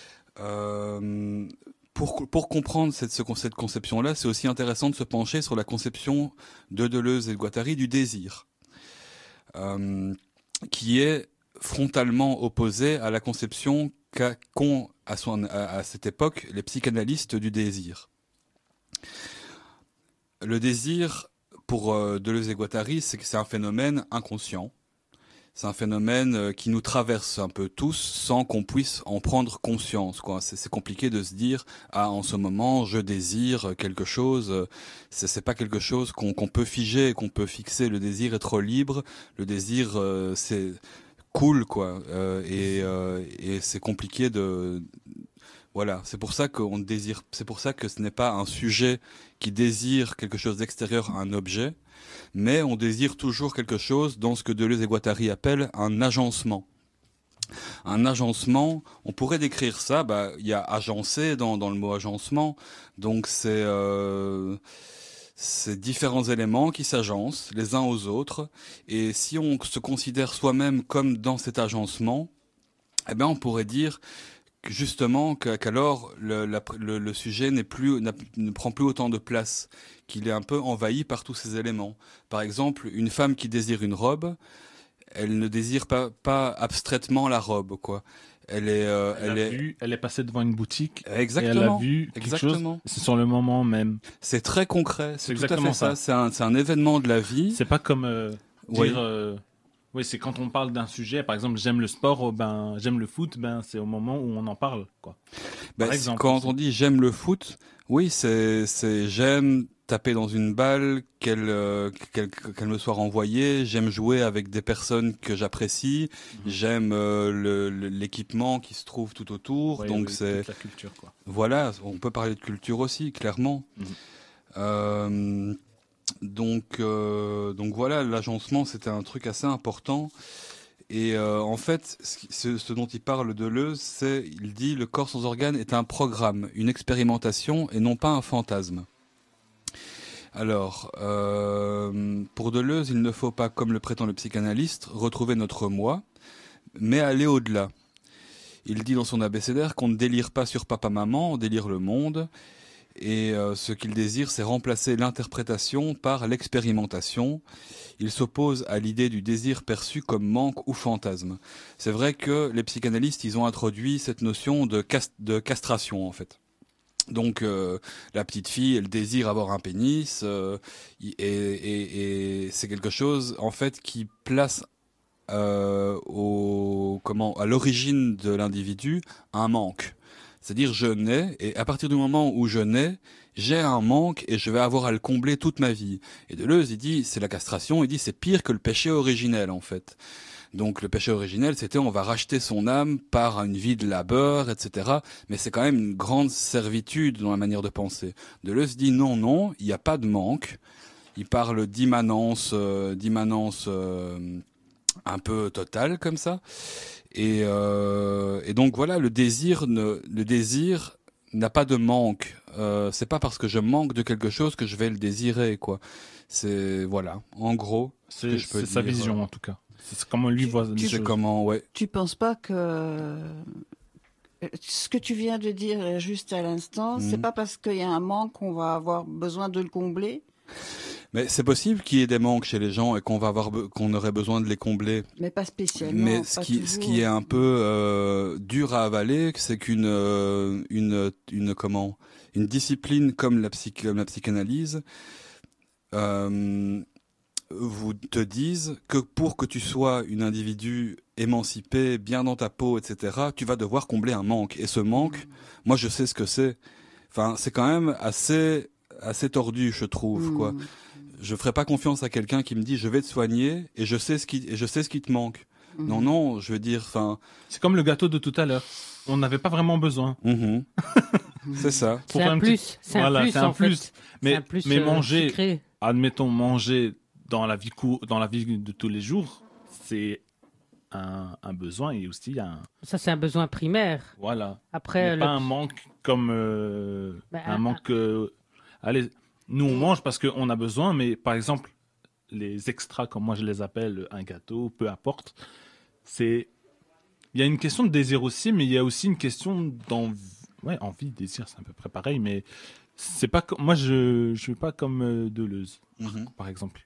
Pour comprendre cette conception-là, c'est aussi intéressant de se pencher sur la conception de Deleuze et de Guattari du désir, qui est frontalement opposée à la conception qu'ont à cette époque les psychanalystes du désir. Le désir, pour Deleuze et Guattari, c'est que c'est un phénomène inconscient. C'est un phénomène qui nous traverse un peu tous sans qu'on puisse en prendre conscience, quoi. C'est compliqué de se dire, en ce moment, je désire quelque chose. C'est pas quelque chose qu'on peut figer, qu'on peut fixer. Le désir est trop libre. Le désir, c'est cool, quoi. Et c'est compliqué Voilà, c'est pour ça qu'on désire, c'est pour ça que ce n'est pas un sujet qui désire quelque chose d'extérieur à un objet, mais on désire toujours quelque chose dans ce que Deleuze et Guattari appellent un agencement. Un agencement, on pourrait décrire ça, il y a agencé dans le mot agencement, donc c'est différents éléments qui s'agencent les uns aux autres, et si on se considère soi-même comme dans cet agencement, eh bien on pourrait dire justement qu'alors le sujet ne prend plus autant de place, qu'il est un peu envahi par tous ces éléments. Par exemple, une femme qui désire une robe, elle ne désire pas abstraitement la robe, quoi. Elle est passée devant une boutique. Exactement. Et elle a vu quelque chose. C'est sur le moment même. C'est très concret. C'est tout à exactement fait ça. C'est un événement de la vie. C'est pas comme Oui. dire. Oui, c'est quand on parle d'un sujet, par exemple, j'aime le sport, j'aime le foot, c'est au moment où on en parle, quoi. Par exemple, quand on dit j'aime le foot, oui, c'est j'aime taper dans une balle, qu'elle me soit renvoyée, j'aime jouer avec des personnes que j'apprécie, j'aime l'équipement qui se trouve tout autour, ouais, donc oui, c'est toute la culture, quoi. voilà, on peut parler de culture aussi, clairement. Donc voilà, l'agencement, c'était un truc assez important. Et en fait, ce dont il parle Deleuze, il dit le corps sans organes est un programme, une expérimentation et non pas un fantasme. Alors, pour Deleuze, il ne faut pas, comme le prétend le psychanalyste, retrouver notre moi, mais aller au-delà. Il dit dans son abécédaire qu'on ne délire pas sur papa-maman, on délire le monde. Et ce qu'il désire, c'est remplacer l'interprétation par l'expérimentation. Il s'oppose à l'idée du désir perçu comme manque ou fantasme. C'est vrai que les psychanalystes, ils ont introduit cette notion de castration, en fait. Donc la petite fille, elle désire avoir un pénis, et c'est quelque chose, en fait, qui place à l'origine de l'individu un manque. C'est-à-dire je nais, et à partir du moment où je nais, j'ai un manque et je vais avoir à le combler toute ma vie. Et Deleuze, il dit, c'est la castration, il dit c'est pire que le péché originel, en fait. Donc le péché originel, c'était on va racheter son âme par une vie de labeur, etc. Mais c'est quand même une grande servitude dans la manière de penser. Deleuze dit non, il n'y a pas de manque. Il parle d'immanence un peu totale comme ça. Et donc voilà, le désir n'a pas de manque. C'est pas parce que je manque de quelque chose que je vais le désirer, quoi. C'est voilà, en gros, ce que je peux c'est dire. sa vision en tout cas. C'est comment lui voit les choses. Ouais. Tu penses pas que ce que tu viens de dire juste à l'instant, c'est pas parce qu'il y a un manque qu'on va avoir besoin de le combler? Mais c'est possible qu'il y ait des manques chez les gens et qu'on aurait besoin de les combler. Mais pas spécialement. Mais ce qui est un peu dur à avaler, c'est qu'une discipline comme la psychanalyse vous te disent que pour que tu sois un individu émancipé, bien dans ta peau, etc., tu vas devoir combler un manque. Et ce manque, moi je sais ce que c'est. Enfin, c'est quand même assez tordu, je trouve, quoi. Je ferai pas confiance à quelqu'un qui me dit je vais te soigner et je sais ce qui te manque. Non, je veux dire, enfin. C'est comme le gâteau de tout à l'heure. On n'avait pas vraiment besoin. C'est ça. C'est un plus. C'est un plus, en fait. Mais manger, sucré. admettons, manger dans la vie de tous les jours, c'est un besoin et aussi il y a un. Ça, c'est un besoin primaire. Voilà. Après, mais pas un manque comme un manque. Allez, nous on mange parce qu'on a besoin, mais par exemple les extras, comme moi je les appelle, un gâteau, peu importe. Il y a une question de désir aussi, mais il y a aussi une question d'envie. Ouais, envie, désir, c'est à peu près pareil, mais c'est pas moi je suis pas comme Deleuze, par exemple.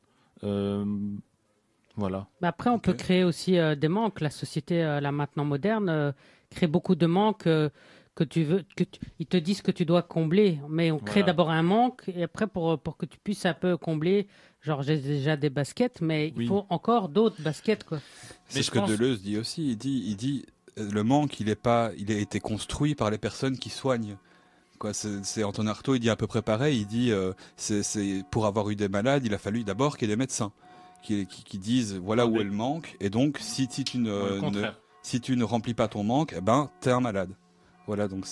Voilà. Mais après, on peut créer aussi des manques. La société, là maintenant moderne, crée beaucoup de manques que tu veux, ils te disent que tu dois combler. Mais on crée d'abord un manque et après pour que tu puisses un peu combler. Genre, j'ai déjà des baskets, mais il faut encore d'autres baskets, quoi. C'est ce que Deleuze dit aussi. Il dit le manque, il a été construit par les personnes qui soignent. Quoi, c'est Antonin Artaud, il dit à peu près pareil. Il dit c'est pour avoir eu des malades, il a fallu d'abord qu'il y ait des médecins qui disent voilà où est le manque. Et donc si tu ne remplis pas ton manque, eh ben t'es un malade. Voilà, donc c'est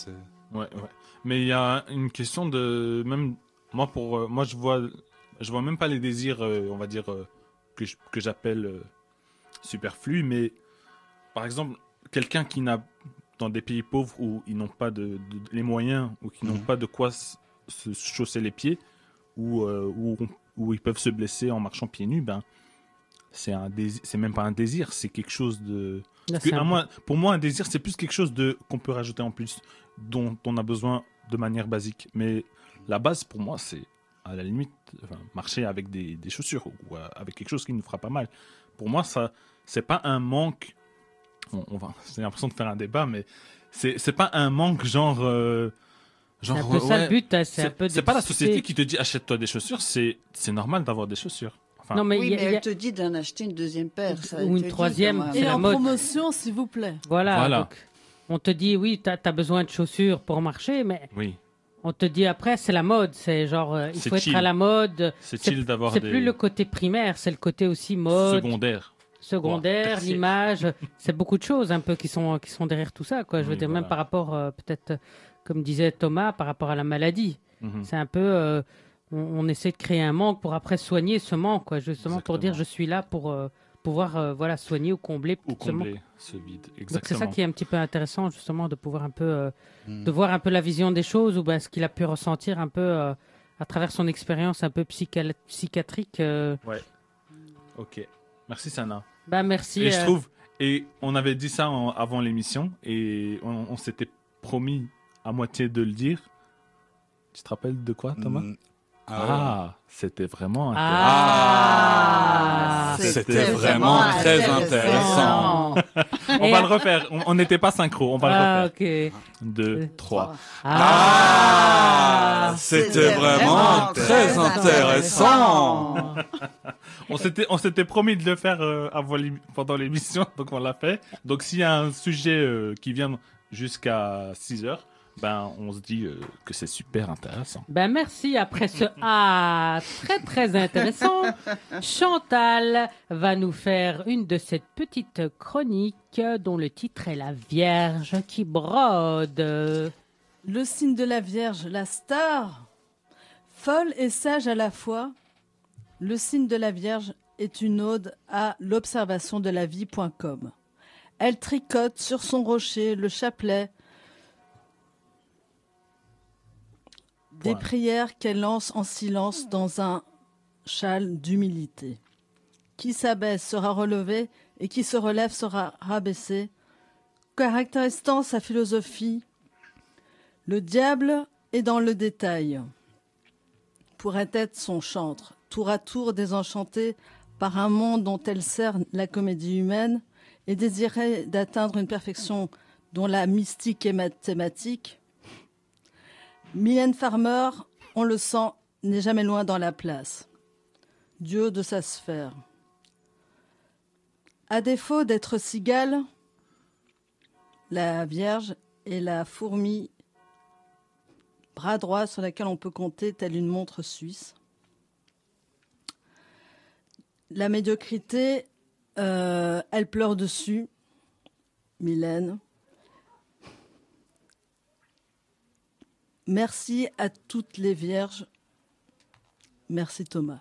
Ouais. Mais il y a une question de même moi je vois même pas les désirs on va dire que j'appelle superflus, mais par exemple quelqu'un qui n'a dans des pays pauvres où ils n'ont pas les moyens ou qui n'ont pas de quoi se chausser les pieds où ils peuvent se blesser en marchant pieds nus, ben c'est même pas un désir, c'est quelque chose de pour moi un désir c'est plus quelque chose qu'on peut rajouter en plus, dont on a besoin de manière basique, mais la base pour moi c'est à la limite marcher avec des chaussures ou avec quelque chose qui nous fera pas mal. Pour moi ça c'est pas un manque, j'ai l'impression de faire un débat, mais c'est pas un manque genre c'est un peu ça le but, hein, c'est pas la société qui te dit achète-toi des chaussures, c'est normal d'avoir des chaussures. Non, mais oui, mais elle te dit d'en acheter une deuxième paire. Ça, ou une troisième. Et la en mode. promotion, s'il vous plaît. Voilà. Donc, on te dit, oui, t'as besoin de chaussures pour marcher, mais on te dit après, c'est la mode. C'est genre, il faut être à la mode. C'est chill d'avoir C'est plus le côté primaire, c'est le côté aussi mode. Secondaire, l'image. C'est beaucoup de choses un peu qui sont derrière tout ça, quoi. Je veux dire, même par rapport, peut-être, comme disait Thomas, par rapport à la maladie. C'est un peu... on essaie de créer un manque pour après soigner ce manque, quoi, justement. Exactement. Pour dire je suis là pour pouvoir soigner ou combler ce vide. Exactement. Donc c'est ça qui est un petit peu intéressant, justement, de pouvoir un peu de voir un peu la vision des choses ou ce qu'il a pu ressentir un peu à travers son expérience un peu psychiatrique. Ouais. Ok. Merci Sana. Merci. Et je trouve, et on avait dit ça avant l'émission et on s'était promis à moitié de le dire. Tu te rappelles de quoi, Thomas? C'était vraiment intéressant. C'était vraiment très intéressant. On va le refaire. On n'était pas synchro. On va le refaire. 2, 3. C'était vraiment très intéressant. On s'était promis de le faire pendant l'émission, donc on l'a fait. Donc s'il y a un sujet qui vient jusqu'à 6 heures, on se dit que c'est super intéressant. Merci. Après ce très très intéressant, Chantal va nous faire une de ces petites chroniques dont le titre est La Vierge qui brode. Le signe de la Vierge, la star, folle et sage à la fois. Le signe de la Vierge est une ode à l'observationdelavie.com. Elle tricote sur son rocher le chapelet des prières qu'elle lance en silence dans un châle d'humilité. Qui s'abaisse sera relevé et qui se relève sera rabaissé. Caractérisant sa philosophie, le diable est dans le détail. Pourrait être son chantre, tour à tour désenchantée par un monde dont elle sert la comédie humaine et désirait d'atteindre une perfection dont la mystique est mathématique. Mylène Farmer, on le sent, n'est jamais loin dans la place. Du haut de sa sphère. À défaut d'être cigale, la Vierge est la fourmi bras droit sur laquelle on peut compter telle une montre suisse. La médiocrité, elle pleure dessus, Mylène. Merci à toutes les vierges. Merci Thomas.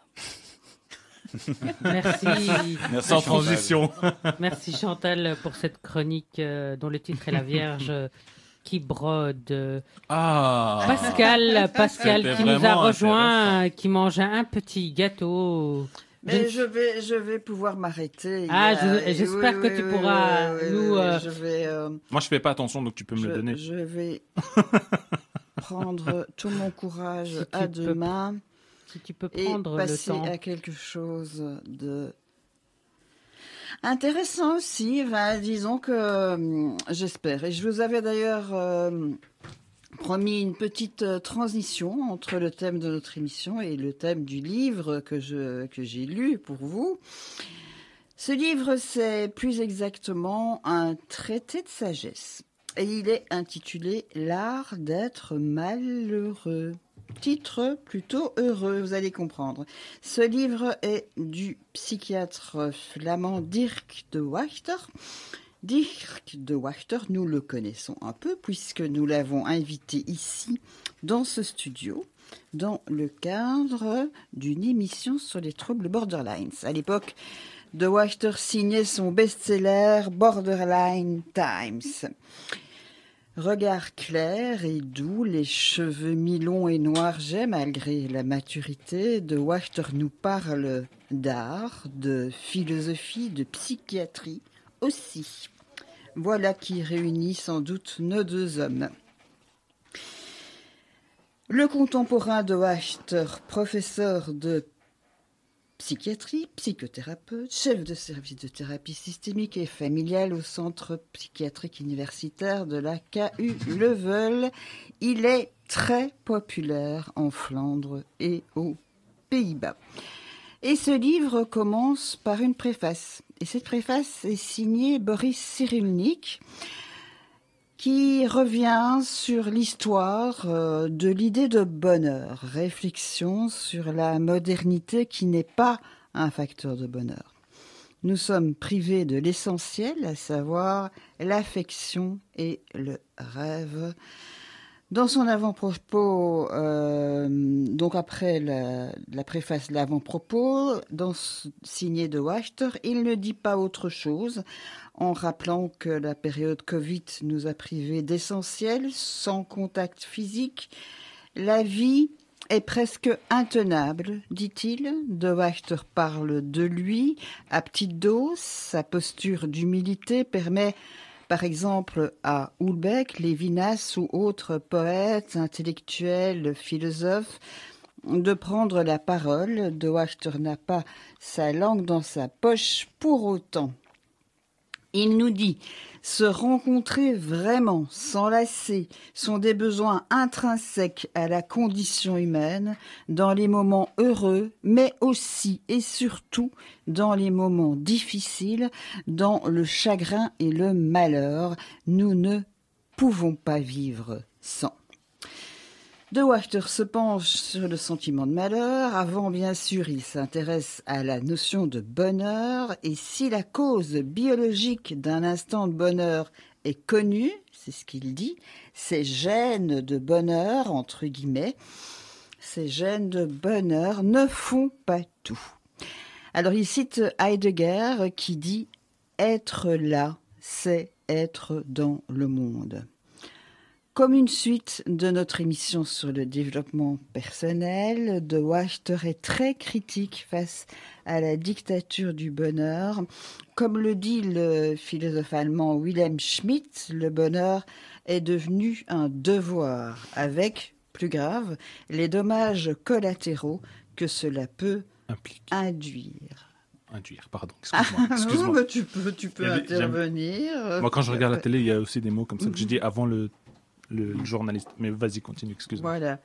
Merci. Sans transition. Merci Chantal pour cette chronique dont le titre est La Vierge qui brode. Pascal qui nous a rejoint, qui mange un petit gâteau. Mais je vais pouvoir m'arrêter. J'espère que tu pourras nous... Moi, je fais pas attention, donc tu peux me le donner. Je vais prendre tout mon courage à deux mains. Si tu peux prendre et passer le temps. à quelque chose de intéressant aussi. Disons que j'espère. Et je vous avais d'ailleurs promis une petite transition entre le thème de notre émission et le thème du livre que j'ai lu pour vous. Ce livre, c'est plus exactement un traité de sagesse. Et il est intitulé « L'art d'être malheureux ». Titre plutôt heureux, vous allez comprendre. Ce livre est du psychiatre flamand Dirk de Wachter Dirk de Wachter, nous le connaissons un peu puisque nous l'avons invité ici dans ce studio dans le cadre d'une émission sur les troubles borderlines. À l'époque, de Wachter signait son best-seller Borderline Times. Regard clair et doux, les cheveux mi-longs et noirs jais malgré la maturité, de Wachter nous parle d'art, de philosophie, de psychiatrie aussi. Voilà qui réunit sans doute nos deux hommes. Le contemporain de Wachter, professeur de psychiatrie, psychothérapeute, chef de service de thérapie systémique et familiale au centre psychiatrique universitaire de la KU Leuven. Il est très populaire en Flandre et aux Pays-Bas. Et ce livre commence par une préface. Et cette préface est signée Boris Cyrulnik, qui revient sur l'histoire de l'idée de bonheur, réflexion sur la modernité qui n'est pas un facteur de bonheur. Nous sommes privés de l'essentiel, à savoir l'affection et le rêve. Dans son avant-propos, donc après la préface, l'avant-propos, signé de Wachter, il ne dit pas autre chose, en rappelant que la période Covid nous a privés d'essentiel, sans contact physique. La vie est presque intenable, dit-il. De Wachter parle de lui à petite dose. Sa posture d'humilité permet, par exemple, à Houellebecq, Lévinas ou autres poètes, intellectuels, philosophes, de prendre la parole. De Wachter n'a pas sa langue dans sa poche pour autant. Il nous dit « Se rencontrer vraiment, s'enlacer, sont des besoins intrinsèques à la condition humaine, dans les moments heureux, mais aussi et surtout dans les moments difficiles, dans le chagrin et le malheur. Nous ne pouvons pas vivre sans. » De Wachter se penche sur le sentiment de malheur. Avant, bien sûr, il s'intéresse à la notion de bonheur. Et si la cause biologique d'un instant de bonheur est connue, c'est ce qu'il dit, ces gènes de bonheur, entre guillemets, ces gènes de bonheur ne font pas tout. Alors il cite Heidegger qui dit « Être là, c'est être dans le monde ». Comme une suite de notre émission sur le développement personnel, de Wachter est très critique face à la dictature du bonheur. Comme le dit le philosophe allemand Wilhelm Schmitt, le bonheur est devenu un devoir, avec, plus grave, les dommages collatéraux que cela peut induire. Pardon, excuse-moi. Non, mais tu peux intervenir. Moi, quand je regarde la télé, il y a aussi des mots comme ça que je dis avant le journaliste. Mais vas-y, continue, excuse-moi. Voilà.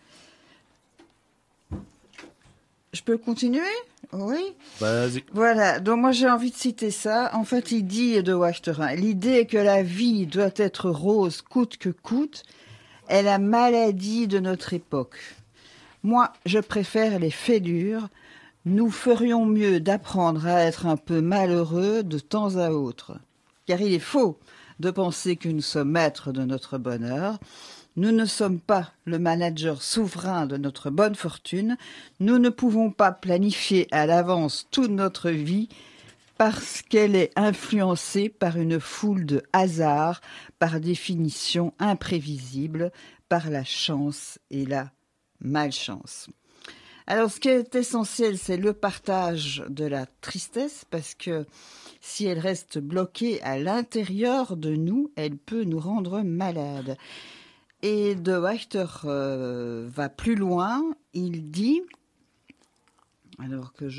Je peux continuer ? Oui. Vas-y. Voilà, donc moi j'ai envie de citer ça. En fait, il dit de Wachter, l'idée que la vie doit être rose coûte que coûte est la maladie de notre époque. Moi, je préfère les fêlures. Nous ferions mieux d'apprendre à être un peu malheureux de temps à autre. Car il est faux de penser que nous sommes maîtres de notre bonheur. Nous ne sommes pas le manager souverain de notre bonne fortune. Nous ne pouvons pas planifier à l'avance toute notre vie parce qu'elle est influencée par une foule de hasards, par définition imprévisibles, par la chance et la malchance. Alors, ce qui est essentiel, c'est le partage de la tristesse, parce que si elle reste bloquée à l'intérieur de nous, elle peut nous rendre malades. Et de Wachter va plus loin. Il dit, alors que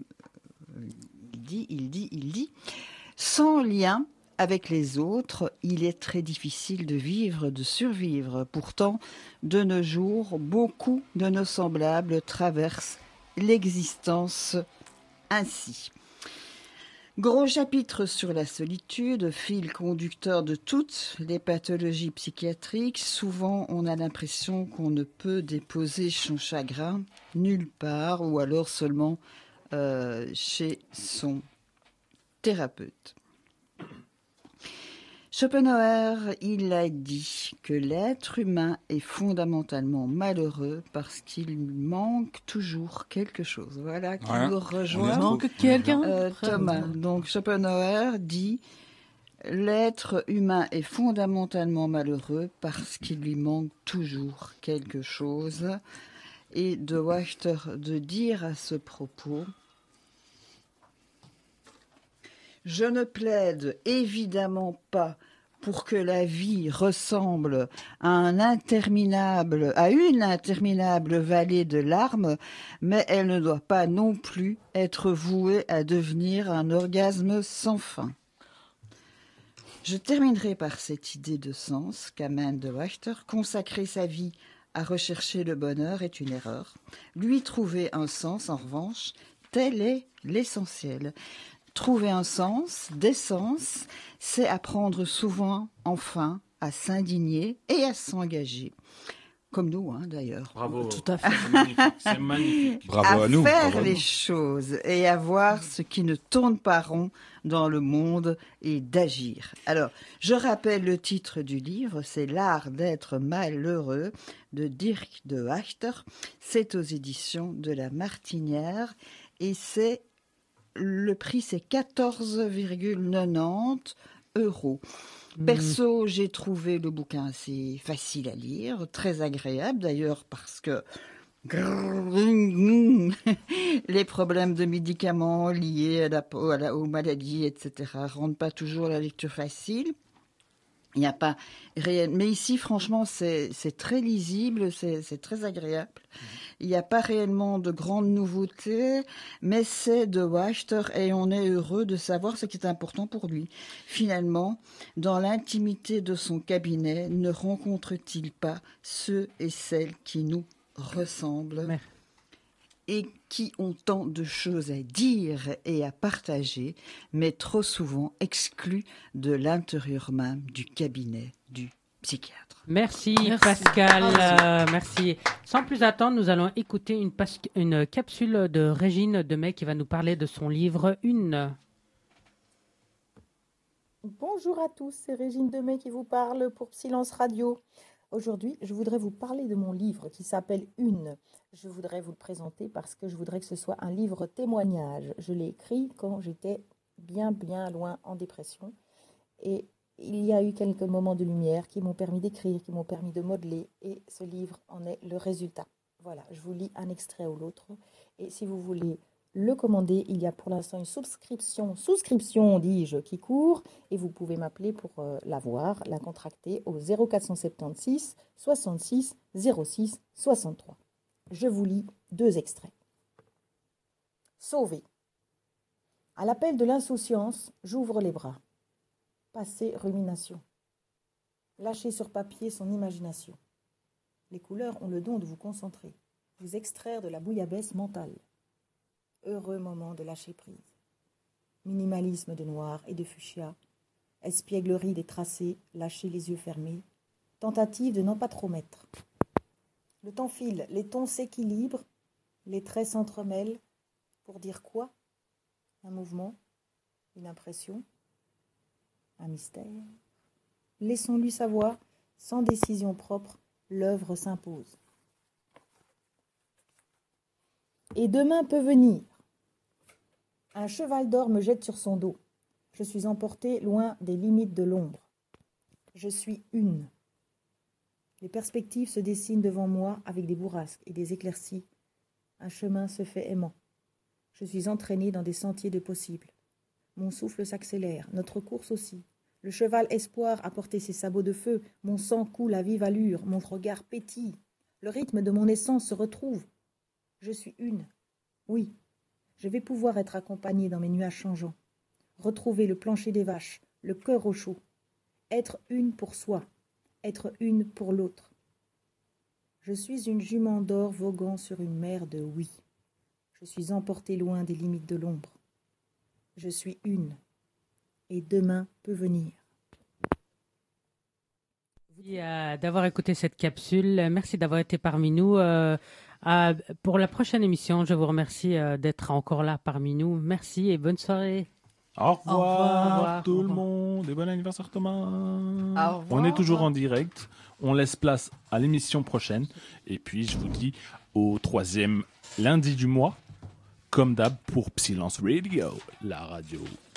il dit, sans lien avec les autres, il est très difficile de vivre, de survivre. Pourtant, de nos jours, beaucoup de nos semblables traversent l'existence ainsi. Gros chapitre sur la solitude, fil conducteur de toutes les pathologies psychiatriques. Souvent, on a l'impression qu'on ne peut déposer son chagrin nulle part, ou alors seulement chez son thérapeute. Schopenhauer, il a dit que l'être humain est fondamentalement malheureux parce qu'il manque toujours quelque chose. Voilà qui Ouais, nous on rejoint. y Manque quelqu'un Thomas. Donc Schopenhauer dit l'être humain est fondamentalement malheureux parce qu'il lui manque toujours quelque chose. Et de Wachter de dire à ce propos: je ne plaide évidemment pas pour que la vie ressemble à une interminable vallée de larmes, mais elle ne doit pas non plus être vouée à devenir un orgasme sans fin. Je terminerai par cette idée de sens qu'amène de Wachter. Consacrer sa vie à rechercher le bonheur est une erreur. Lui trouver un sens, en revanche, tel est l'essentiel. Trouver un sens, des sens, c'est apprendre souvent, enfin, à s'indigner et à s'engager. Comme nous, d'ailleurs. Bravo. Tout à fait. C'est magnifique. C'est magnifique. Bravo à nous. faire bravo à les nous. choses et à voir ce qui ne tourne pas rond dans le monde et d'agir. Alors, je rappelle le titre du livre, c'est L'art d'être malheureux de Dirk de Wachter. C'est aux éditions de La Martinière et le prix, c'est 14,90 €. Perso, j'ai trouvé le bouquin assez facile à lire, très agréable d'ailleurs parce que les problèmes de médicaments liés aux maladies, etc., rendent pas toujours la lecture facile. Il n'y a pas réel, mais ici, franchement, c'est très lisible, c'est très agréable. Il n'y a pas réellement de grandes nouveautés, mais c'est de Wachter et on est heureux de savoir ce qui est important pour lui. Finalement, dans l'intimité de son cabinet, ne rencontre-t-il pas ceux et celles qui nous ressemblent Mais- et qui ont tant de choses à dire et à partager, mais trop souvent exclus de l'intérieur même du cabinet du psychiatre. Merci, Merci. Pascal. Merci. Sans plus attendre, nous allons écouter une capsule de Régine Demey qui va nous parler de son livre Une. Bonjour à tous, c'est Régine Demey qui vous parle pour Silence Radio. Aujourd'hui, je voudrais vous parler de mon livre qui s'appelle Une. Je voudrais vous le présenter parce que je voudrais que ce soit un livre témoignage. Je l'ai écrit quand j'étais bien loin en dépression. Et il y a eu quelques moments de lumière qui m'ont permis d'écrire, qui m'ont permis de modeler. Et ce livre en est le résultat. Voilà, je vous lis un extrait ou l'autre. Et si vous voulez le commander, il y a pour l'instant une souscription dis-je, qui court. Et vous pouvez m'appeler pour l'avoir, la contracter au 0476 66 06 63. Je vous lis 2 extraits. Sauvé. À l'appel de l'insouciance, j'ouvre les bras. Passé rumination. Lâcher sur papier son imagination. Les couleurs ont le don de vous concentrer, vous extraire de la bouillabaisse mentale. Heureux moment de lâcher prise. Minimalisme de noir et de fuchsia, espièglerie des tracés, lâcher les yeux fermés, tentative de n'en pas trop mettre. Le temps file, les tons s'équilibrent, les traits s'entremêlent. Pour dire quoi? Un mouvement, une impression, un mystère. Laissons-lui savoir, sans décision propre, l'œuvre s'impose. Et demain peut venir. Un cheval d'or me jette sur son dos. Je suis emporté loin des limites de l'ombre. Je suis une. Les perspectives se dessinent devant moi avec des bourrasques et des éclaircies. Un chemin se fait aimant. Je suis entraîné dans des sentiers de possibles. Mon souffle s'accélère, notre course aussi. Le cheval espoir a porté ses sabots de feu, mon sang coule à vive allure, mon regard pétille. Le rythme de mon essence se retrouve. Je suis une. Oui, je vais pouvoir être accompagnée dans mes nuages changeants. Retrouver le plancher des vaches, le cœur au chaud. Être une pour soi, être une pour l'autre. Je suis une jument d'or voguant sur une mer de oui. Je suis emportée loin des limites de l'ombre. Je suis une. Et demain peut venir. Merci d'avoir écouté cette capsule. Merci d'avoir été parmi nous. Pour la prochaine émission, je vous remercie d'être encore là parmi nous. Merci et bonne soirée. Au revoir, revoir. tout Au le revoir. monde et bon anniversaire Thomas. Au revoir. On est toujours en direct. On laisse place à l'émission prochaine. Et puis je vous dis au 3e lundi du mois, comme d'hab pour Psylance Radio, la radio